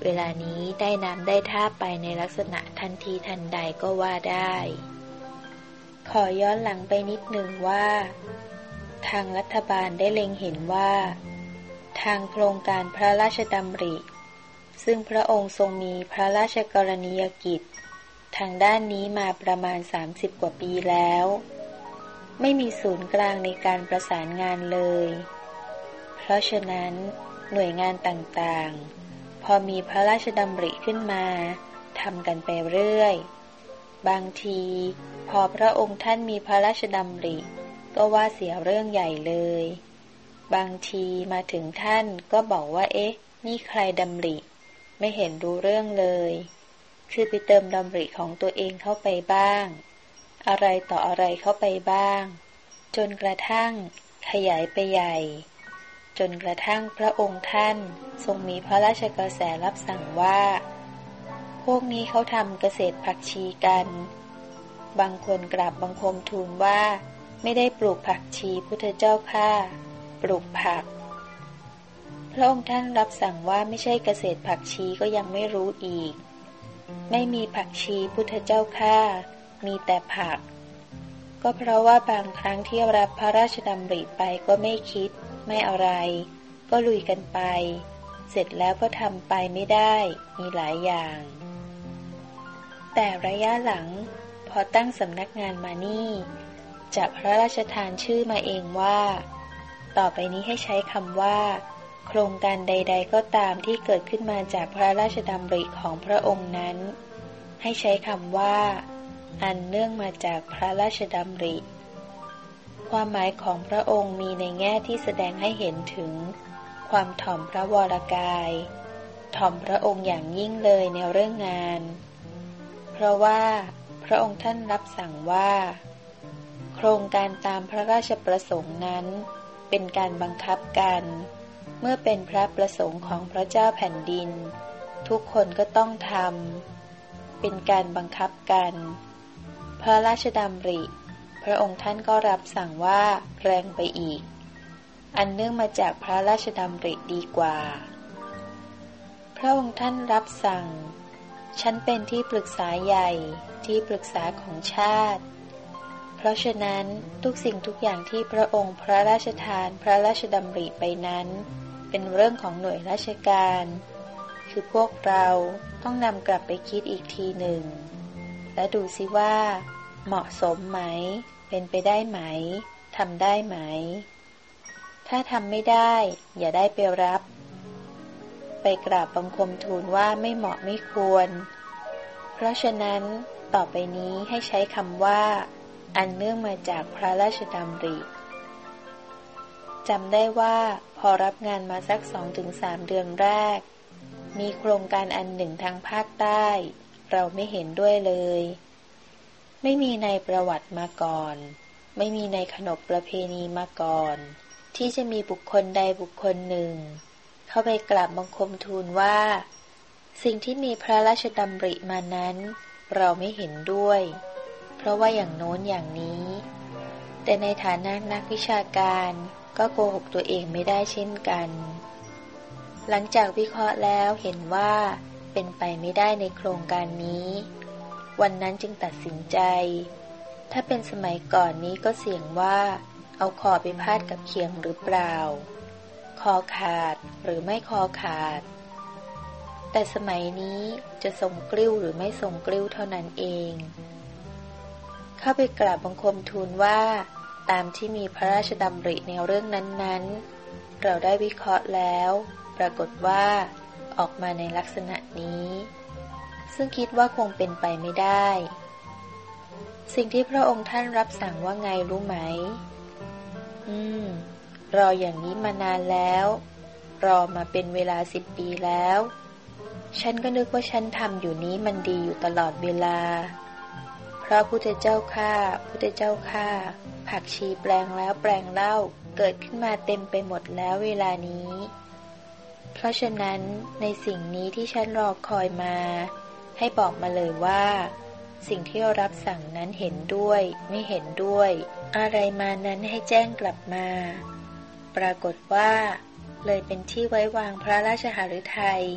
เวลานี้ได้น้ำได้ท่าไปในลักษณะทันทีทันใดก็ว่าได้ขอย้อนหลังไปนิดหนึ่งว่าทางรัฐบาลได้เล็งเห็นว่าทางโครงการพระราชดำริซึ่งพระองค์ทรงมีพระราชกรณียกิจทางด้านนี้มาประมาณสามสิบกว่าปีแล้วไม่มีศูนย์กลางในการประสานงานเลยเพราะฉะนั้นหน่วยงานต่างๆพอมีพระราชดำริขึ้นมาทำกันไปเรื่อยบางทีพอพระองค์ท่านมีพระราชดำริก็ว่าเสียเรื่องใหญ่เลยบางทีมาถึงท่านก็บอกว่าเอ๊ะนี่ใครดำริไม่เห็นรู้เรื่องเลยคือไปเติมดำริของตัวเองเข้าไปบ้างอะไรต่ออะไรเข้าไปบ้างจนกระทั่งขยายไปใหญ่จนกระทั่งพระองค์ท่านทรงมีพระราชกระแสรับสั่งว่าพวกนี้เขาทำเกษตรผักชีกันบางคนกราบบังคมทูลว่าไม่ได้ปลูกผักชีพุทธเจ้าข้าปลูกผักพระองค์ท่านรับสั่งว่าไม่ใช่เกษตรผักชีก็ยังไม่รู้อีกไม่มีผักชีพุทธเจ้าข้ามีแต่ผักก็เพราะว่าบางครั้งที่รับพระราชดำริไปก็ไม่คิดไม่อะไรก็ลุยกันไปเสร็จแล้วก็ทำไปไม่ได้มีหลายอย่างแต่ระยะหลังพอตั้งสำนักงานมานี่จะพระราชทานชื่อมาเองว่าต่อไปนี้ให้ใช้คำว่าโครงการใดๆก็ตามที่เกิดขึ้นมาจากพระราชดำริของพระองค์นั้นให้ใช้คำว่าอันเนื่องมาจากพระราชดำริความหมายของพระองค์มีในแง่ที่แสดงให้เห็นถึงความถ่อมพระวรกายถ่อมพระองค์อย่างยิ่งเลยในเรื่องงานเพราะว่าพระองค์ท่านรับสั่งว่าโครงการตามพระราชประสงค์นั้นเป็นการบังคับกันเมื่อเป็นพระประสงค์ของพระเจ้าแผ่นดินทุกคนก็ต้องทำเป็นการบังคับกันพระราชดำริพระองค์ท่านก็รับสั่งว่าแรงไปอีกอันเนื่องมาจากพระราชดำริดีกว่าพระองค์ท่านรับสั่งฉันเป็นที่ปรึกษาใหญ่ที่ปรึกษาของชาติเพราะฉะนั้นทุกสิ่งทุกอย่างที่พระองค์พระราชทานพระราชดำริไปนั้นเป็นเรื่องของหน่วยราชการคือพวกเราต้องนำกลับไปคิดอีกทีหนึ่งและดูซิว่าเหมาะสมไหมเป็นไปได้ไหมทำได้ไหมถ้าทำไม่ได้อย่าได้ไปรับไปกราบบังคมทูลว่าไม่เหมาะไม่ควรเพราะฉะนั้นต่อไปนี้ให้ใช้คำว่าอันเนื่องมาจากพระราชดำริจำได้ว่าพอรับงานมาสัก สองถึงสาม เดือนแรกมีโครงการอันหนึ่งทางภาคใต้เราไม่เห็นด้วยเลยไม่มีในประวัติมาก่อนไม่มีในขนบประเพณีมาก่อนที่จะมีบุคคลใดบุคคลหนึ่งเข้าไปกราบบังคมทูลว่าสิ่งที่มีพระราชดำริมานั้นเราไม่เห็นด้วยเพราะว่าอย่างโน้นอย่างนี้แต่ในฐานะนักวิชาการก็โกหกตัวเองไม่ได้เช่นกันหลังจากวิเคราะห์แล้วเห็นว่าเป็นไปไม่ได้ในโครงการนี้วันนั้นจึงตัดสินใจถ้าเป็นสมัยก่อนนี้ก็เสี่ยงว่าเอาคอไปพาดกับเขียงหรือเปล่าคอขาดหรือไม่คอขาดแต่สมัยนี้จะทรงกลิ้วหรือไม่ทรงกลิ้วเท่านั้นเองเข้าไปกราบบังคมทูลว่าตามที่มีพระราชดำริในเรื่องนั้นๆเราได้วิเคราะห์แล้วปรากฏว่าออกมาในลักษณะนี้ซึ่งคิดว่าคงเป็นไปไม่ได้สิ่งที่พระองค์ท่านรับสั่งว่าไงรู้ไหมอืมรออย่างนี้มานานแล้วรอมาเป็นเวลาสิบปีแล้วฉันก็นึกว่าฉันทำอยู่นี้มันดีอยู่ตลอดเวลาพระพุทธเจ้าข้าพุทธเจ้าข้าผักชีแปลงแล้วแปลงเล่าเกิดขึ้นมาเต็มไปหมดแล้วเวลานี้เพราะฉะนั้นในสิ่งนี้ที่ฉันรอคอยมาให้บอกมาเลยว่าสิ่งที่เรารับสั่งนั้นเห็นด้วยไม่เห็นด้วยอะไรมานั้นให้แจ้งกลับมาปรากฏว่าเลยเป็นที่ไว้วางพระราชหฤทัย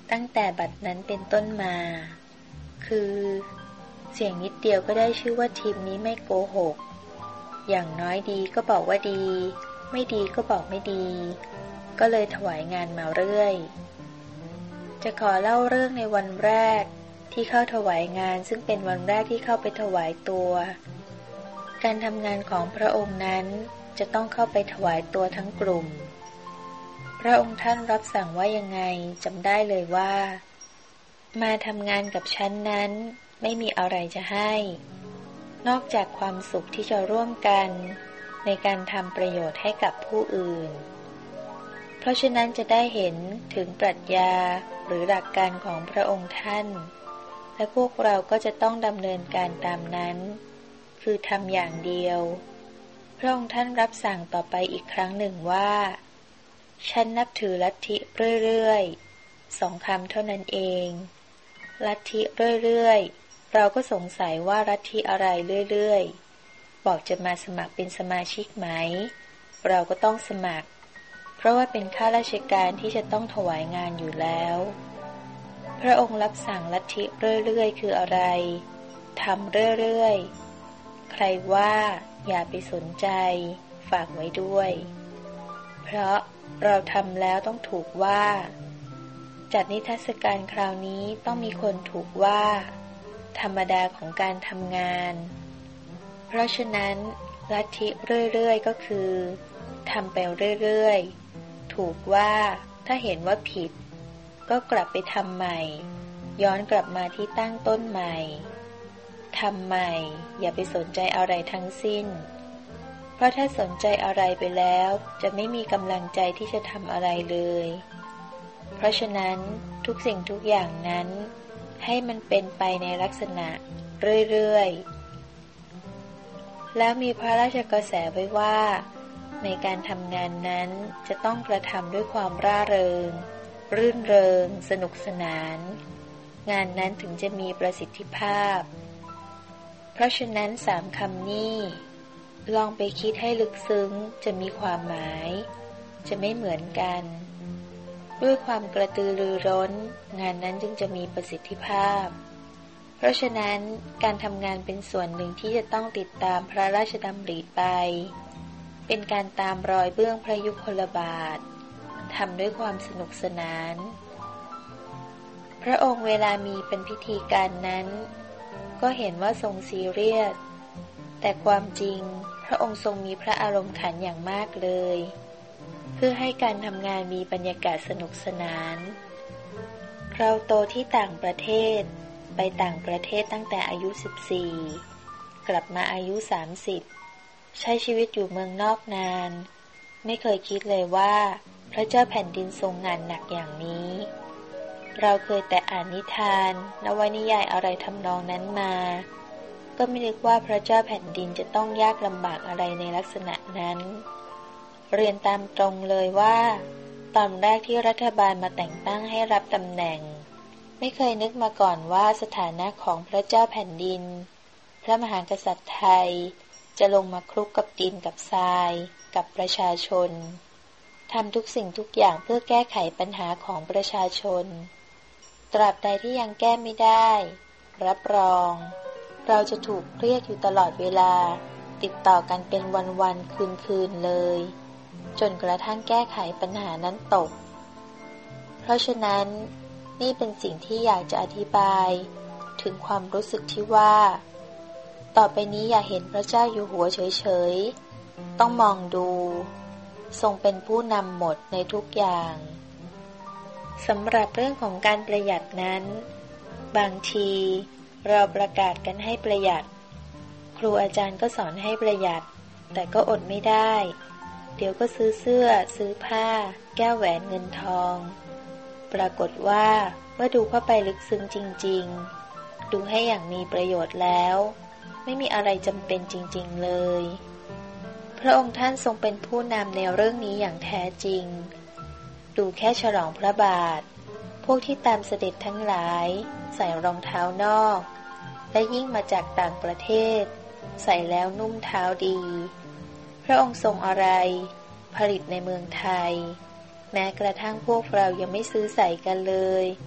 ตั้งแต่บัดนั้นเป็นต้นมาคือเสียงนิดเดียวก็ได้ชื่อว่าทีมนี้ไม่โกหกอย่างน้อยดีก็บอกว่าดีไม่ดีก็บอกไม่ดีก็เลยถวายงานมาเรื่อยจะขอเล่าเรื่องในวันแรกที่เข้าถวายงานซึ่งเป็นวันแรกที่เข้าไปถวายตัวการทำงานของพระองค์นั้นจะต้องเข้าไปถวายตัวทั้งกลุ่มพระองค์ท่านรับสั่งว่ายังไงจำได้เลยว่ามาทำงานกับฉันนั้นไม่มีอะไรจะให้นอกจากความสุขที่จะร่วมกันในการทำประโยชน์ให้กับผู้อื่นเพราะฉะนั้นจะได้เห็นถึงปรัชญาหรือหลักการของพระองค์ท่านและพวกเราก็จะต้องดำเนินการตามนั้นคือทำอย่างเดียวพระองค์ท่านรับสั่งต่อไปอีกครั้งหนึ่งว่าฉันนับถือลัทธิเรื่อยๆสองคำเท่านั้นเองลัทธิเรื่อยๆเราก็สงสัยว่าลัทธิอะไรเรื่อยๆบอกจะมาสมัครเป็นสมาชิกไหมเราก็ต้องสมัครเพราะว่าเป็นข้าราชการที่จะต้องถวายงานอยู่แล้วพระองค์รับสั่งลัทธิเรื่อยๆคืออะไรทำเรื่อยๆใครว่าอย่าไปสนใจฝากไว้ด้วยเพราะเราทำแล้วต้องถูกว่าจัดนิทรรศการคราวนี้ต้องมีคนถูกว่าธรรมดาของการทำงานเพราะฉะนั้นลัทธิเรื่อยๆก็คือทำไปเรื่อยๆถูกว่าถ้าเห็นว่าผิดก็กลับไปทำใหม่ย้อนกลับมาที่ตั้งต้นใหม่ทำใหม่อย่าไปสนใจอะไรทั้งสิ้นเพราะถ้าสนใจอะไรไปแล้วจะไม่มีกำลังใจที่จะทำอะไรเลยเพราะฉะนั้นทุกสิ่งทุกอย่างนั้นให้มันเป็นไปในลักษณะเรื่อยๆแล้วมีพระราชกระแสไว้ว่าในการทำงานนั้นจะต้องกระทำด้วยความร่าเริงรื่นเริงสนุกสนานงานนั้นถึงจะมีประสิทธิภาพเพราะฉะนั้นสามคำนี้ลองไปคิดให้ลึกซึ้งจะมีความหมายจะไม่เหมือนกันด้วยความกระตือรือร้นงานนั้นจึงจะมีประสิทธิภาพเพราะฉะนั้นการทำงานเป็นส่วนหนึ่งที่จะต้องติดตามพระราชดำริไปเป็นการตามรอยเบื้องพระยุคลบาททำด้วยความสนุกสนานพระองค์เวลามีเป็นพิธีการนั้นก็เห็นว่าทรงซีเรียสแต่ความจริงพระองค์ทรงมีพระอารมณ์ขันอย่างมากเลยเพื่อให้การทำงานมีบรรยากาศสนุกสนานเราโตที่ต่างประเทศไปต่างประเทศตั้งแต่อายุสิบสี่กลับมาอายุสามสิบใช้ชีวิตอยู่เมืองนอกนานไม่เคยคิดเลยว่าพระเจ้าแผ่นดินทรงงานหนักอย่างนี้เราเคยแต่อ่านนิทานนวนิยายอะไรทำนองนั้นมาก็ไม่นึกว่าพระเจ้าแผ่นดินจะต้องยากลำบากอะไรในลักษณะนั้นเรียนตามตรงเลยว่าตอนแรกที่รัฐบาลมาแต่งตั้งให้รับตำแหน่งไม่เคยนึกมาก่อนว่าสถานะของพระเจ้าแผ่นดินพระมหากษัตริย์ไทยจะลงมาคลุกกับดินกับทรายกับประชาชนทำทุกสิ่งทุกอย่างเพื่อแก้ไขปัญหาของประชาชนตราบใดที่ยังแก้ไม่ได้รับรองเราจะถูกเรียกอยู่ตลอดเวลาติดต่อกันเป็นวันๆคืนๆเลยจนกระทั่งแก้ไขปัญหานั้นตกเพราะฉะนั้นนี่เป็นสิ่งที่อยากจะอธิบายถึงความรู้สึกที่ว่าต่อไปนี้อย่าเห็นพระเจ้าอยู่หัวเฉยๆต้องมองดูทรงเป็นผู้นำหมดในทุกอย่างสำหรับเรื่องของการประหยัดนั้นบางทีเราประกาศกันให้ประหยัดครูอาจารย์ก็สอนให้ประหยัดแต่ก็อดไม่ได้เดี๋ยวก็ซื้อเสื้อซื้อผ้าแก้วแหวนเงินทองปรากฏว่าเมื่อดูเข้าไปลึกซึ้งจริงๆดูให้อย่างมีประโยชน์แล้วไม่มีอะไรจำเป็นจริงๆเลยพระองค์ท่านทรงเป็นผู้นำในเรื่องนี้อย่างแท้จริงดูแค่ฉลองพระบาทพวกที่ตามเสด็จทั้งหลายใส่รองเท้านอกและยิ่งมาจากต่างประเทศใส่แล้วนุ่มเท้าดีพระองค์ทรงอะไรผลิตในเมืองไทยแม้กระทั่งพวกเรายังไม่ซื้อใส่กันเลย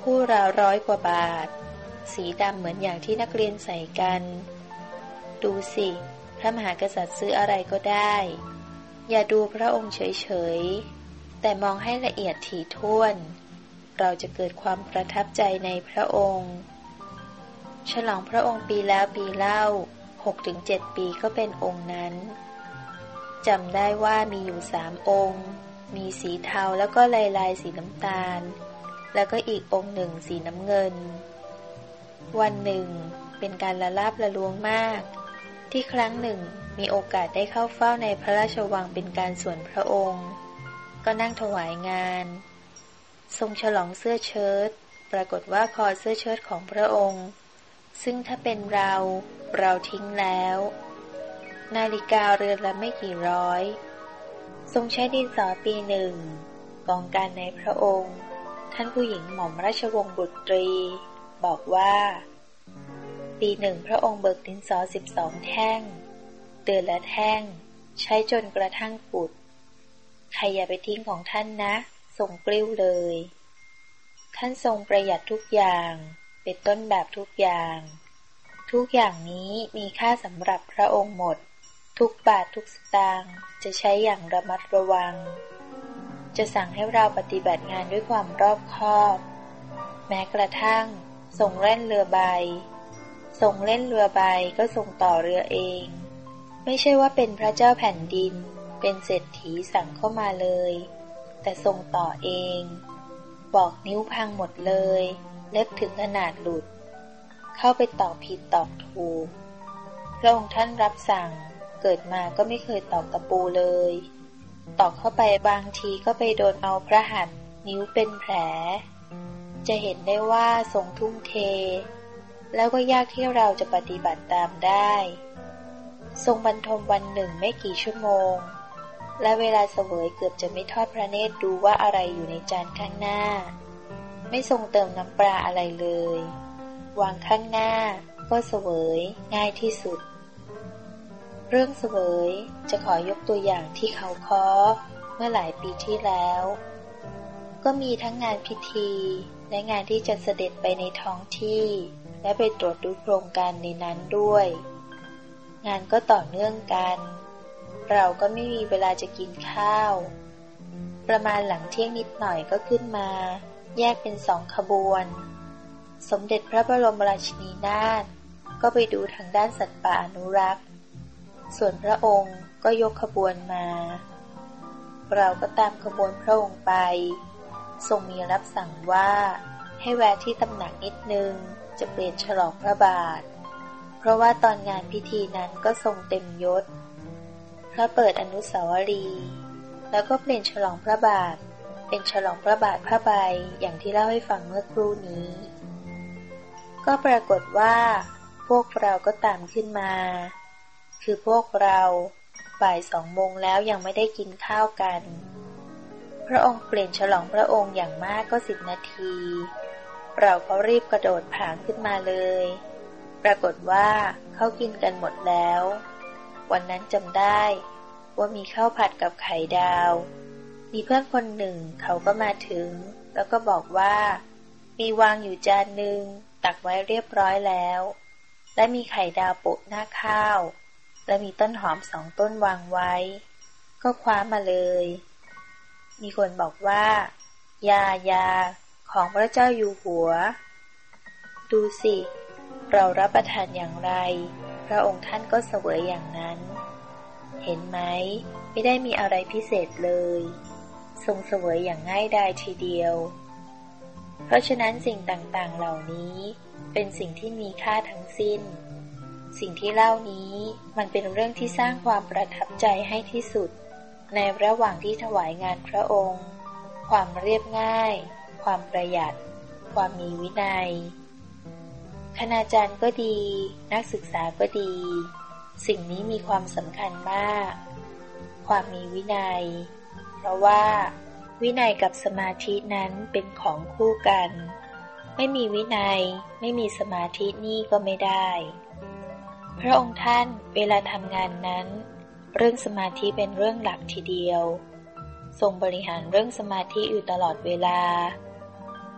คู่ราวร้อยกว่าบาทสีดำเหมือนอย่างที่นักเรียนใส่กันดูสิพระมหากษัตริย์ซื้ออะไรก็ได้อย่าดูพระองค์เฉยๆแต่มองให้ละเอียดถี่ถ้วนเราจะเกิดความประทับใจในพระองค์ฉลองพระองค์ปีแล้วปีเล่า หกถึงเจ็ด ปีก็เป็นองค์นั้นจำได้ว่ามีอยู่สามองค์มีสีเทาแล้วก็ลายลายสีน้ำตาลแล้วก็อีกองค์หนึ่งสีน้ำเงินวันหนึ่งเป็นการละลาบละลวงมากที่ครั้งหนึ่งมีโอกาสได้เข้าเฝ้าในพระราชวังเป็นการส่วนพระองค์ก็นั่งถวายงานทรงฉลองเสื้อเชิ้ตปรากฏว่าคอเสื้อเชิ้ตของพระองค์ซึ่งถ้าเป็นเราเราทิ้งแล้วนาฬิกาเรือนละไม่กี่ร้อยทรงใช้ดินสอปีหนึ่งกองการในพระองค์ท่านผู้หญิงหม่อมราชวงศ์บุตรีบอกว่าปีหนึ่งพระองค์เบิกดินสอสิบสองแท่งเดือนละแท่งใช้จนกระทั่งปุดใครอย่าไปทิ้งของท่านนะทรงกลิ้วเลยท่านทรงประหยัดทุกอย่างเป็นต้นแบบทุกอย่างทุกอย่างนี้มีค่าสำหรับพระองค์หมดทุกบาททุกสตางค์จะใช้อย่างระมัดระวังจะสั่งให้เราปฏิบัติงานด้วยความรอบคอบแม้กระทั่งทรงเล่นเรือใบทรงเล่นเรือใบก็ทรงต่อเรือเองไม่ใช่ว่าเป็นพระเจ้าแผ่นดินเป็นเศรษฐีสั่งเข้ามาเลยแต่ทรงต่อเองบอกนิ้วพังหมดเลยเล็บถึงขนาดหลุดเข้าไปตอกผิดตอกถูกพระองค์ท่านรับสั่งเกิดมาก็ไม่เคยตอกตะปูเลยตอกเข้าไปบางทีก็ไปโดนเอาพระหัตถ์นิ้วเป็นแผลจะเห็นได้ว่าทรงทุ่มเทแล้วก็ยากที่เราจะปฏิบัติตามได้ทรงบรรทมวันหนึ่งไม่กี่ชั่วโมงและเวลาเสวยเกือบจะไม่ทอดพระเนตรดูว่าอะไรอยู่ในจานข้างหน้าไม่ทรงเติมน้ำปลาอะไรเลยวางข้างหน้าก็เสวยง่ายที่สุดเรื่องเสวยจะขอยกตัวอย่างที่เขาค้อเมื่อหลายปีที่แล้วก็มีทั้งงานพิธีและงานที่จะเสด็จไปในท้องที่และไปตรวจดูโครงการในนั้นด้วยงานก็ต่อเนื่องกันเราก็ไม่มีเวลาจะกินข้าวประมาณหลังเที่ยงนิดหน่อยก็ขึ้นมาแยกเป็นสองขบวนสมเด็จพระบรมราชินีนาถก็ไปดูทางด้านสัตว์ป่าอนุรักษ์ส่วนพระองค์ก็ยกขบวนมาเราก็ตามขบวนพระองค์ไปทรงมีรับสั่งว่าให้แวะที่ตำหนักนิดนึงจะเปลี่ยนฉลองพระบาทเพราะว่าตอนงานพิธีนั้นก็ทรงเต็มยศพระเปิดอนุสาวรีย์แล้วก็เปลี่ยนฉลองพระบาทเป็นฉลองพระบาทผ้าใบอย่างที่เล่าให้ฟังเมื่อครู่นี้ก็ปรากฏว่าพวกเราก็ตามขึ้นมาคือพวกเราบ่ายสองโมงแล้วยังไม่ได้กินข้าวกันพระองค์เปลี่ยนฉลองพระองค์อย่างมากก็สิบนาทีเราก็รีบกระโดดผางขึ้นมาเลยปรากฏว่าเขากินกันหมดแล้ววันนั้นจำได้ว่ามีข้าวผัดกับไข่ดาวมีเพื่อนคนหนึ่งเขาก็มาถึงแล้วก็บอกว่ามีวางอยู่จานหนึ่งตักไว้เรียบร้อยแล้วและมีไข่ดาวโปะหน้าข้าวและมีต้นหอมสองต้นวางไว้ก็คว้ามาเลยมีคนบอกว่ายายาของพระเจ้าอยู่หัวดูสิเรารับประทานอย่างไรพระองค์ท่านก็เสวยอย่างนั้นเห็นไหมไม่ได้มีอะไรพิเศษเลยทรงเสวยอย่างง่ายดายทีเดียวเพราะฉะนั้นสิ่งต่างๆเหล่านี้เป็นสิ่งที่มีค่าทั้งสิ้นสิ่งที่เล่านี้มันเป็นเรื่องที่สร้างความประทับใจให้ที่สุดในระหว่างที่ถวายงานพระองค์ความเรียบง่ายความประหยัดความมีวินัยคณาจารย์ก็ดีนักศึกษาก็ดีสิ่งนี้มีความสำคัญมากความมีวินัยเพราะว่าวินัยกับสมาธินั้นเป็นของคู่กันไม่มีวินัยไม่มีสมาธินี่ก็ไม่ได้พระองค์ท่านเวลาทำงานนั้นเรื่องสมาธิเป็นเรื่องหลักทีเดียวทรงบริหารเรื่องสมาธิอยู่ตลอดเวลาพ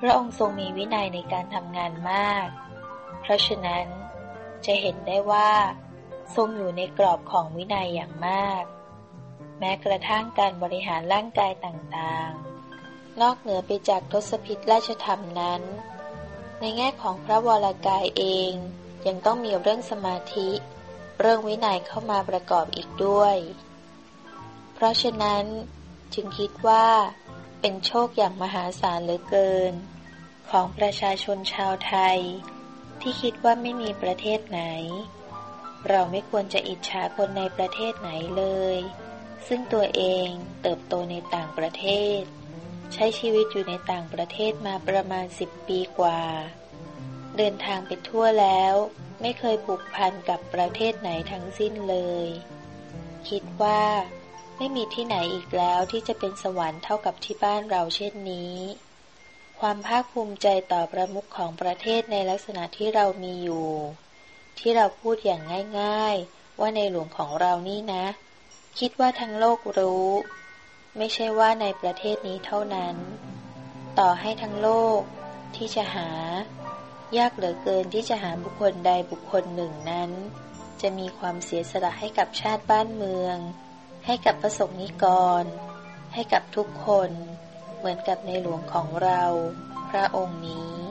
ระองค์ทรงมีวินัยในการทำงานมากเพราะฉะนั้นจะเห็นได้ว่าทรงอยู่ในกรอบของวินัยอย่างมากแม้กระทั่งการบริหารร่างกายต่างๆนอกเหนือไปจากทศพิธราชธรรมนั้นในแง่ของพระวรกายเองยังต้องมีเรื่องสมาธิเรื่องวินัยเข้ามาประกอบอีกด้วยเพราะฉะนั้นจึงคิดว่าเป็นโชคอย่างมหาศาลเหลือเกินของประชาชนชาวไทยที่คิดว่าไม่มีประเทศไหนเราไม่ควรจะอิจฉาคนในประเทศไหนเลยซึ่งตัวเองเติบโตในต่างประเทศใช้ชีวิตอยู่ในต่างประเทศมาประมาณสิบปีกว่าเดินทางไปทั่วแล้วไม่เคยผูกพันกับประเทศไหนทั้งสิ้นเลยคิดว่าไม่มีที่ไหนอีกแล้วที่จะเป็นสวรรค์เท่ากับที่บ้านเราเช่นนี้ความภาคภูมิใจต่อประมุขของประเทศในลักษณะที่เรามีอยู่ที่เราพูดอย่างง่ายๆว่าในหลวงของเรานี่นะคิดว่าทั้งโลกรู้ไม่ใช่ว่าในประเทศนี้เท่านั้นต่อให้ทั้งโลกที่จะหายากเหลือเกินที่จะหาบุคคลใดบุคคลหนึ่งนั้นจะมีความเสียสละให้กับชาติบ้านเมืองให้กับประสงค์นิกรให้กับทุกคนเหมือนกับในหลวงของเราพระองค์นี้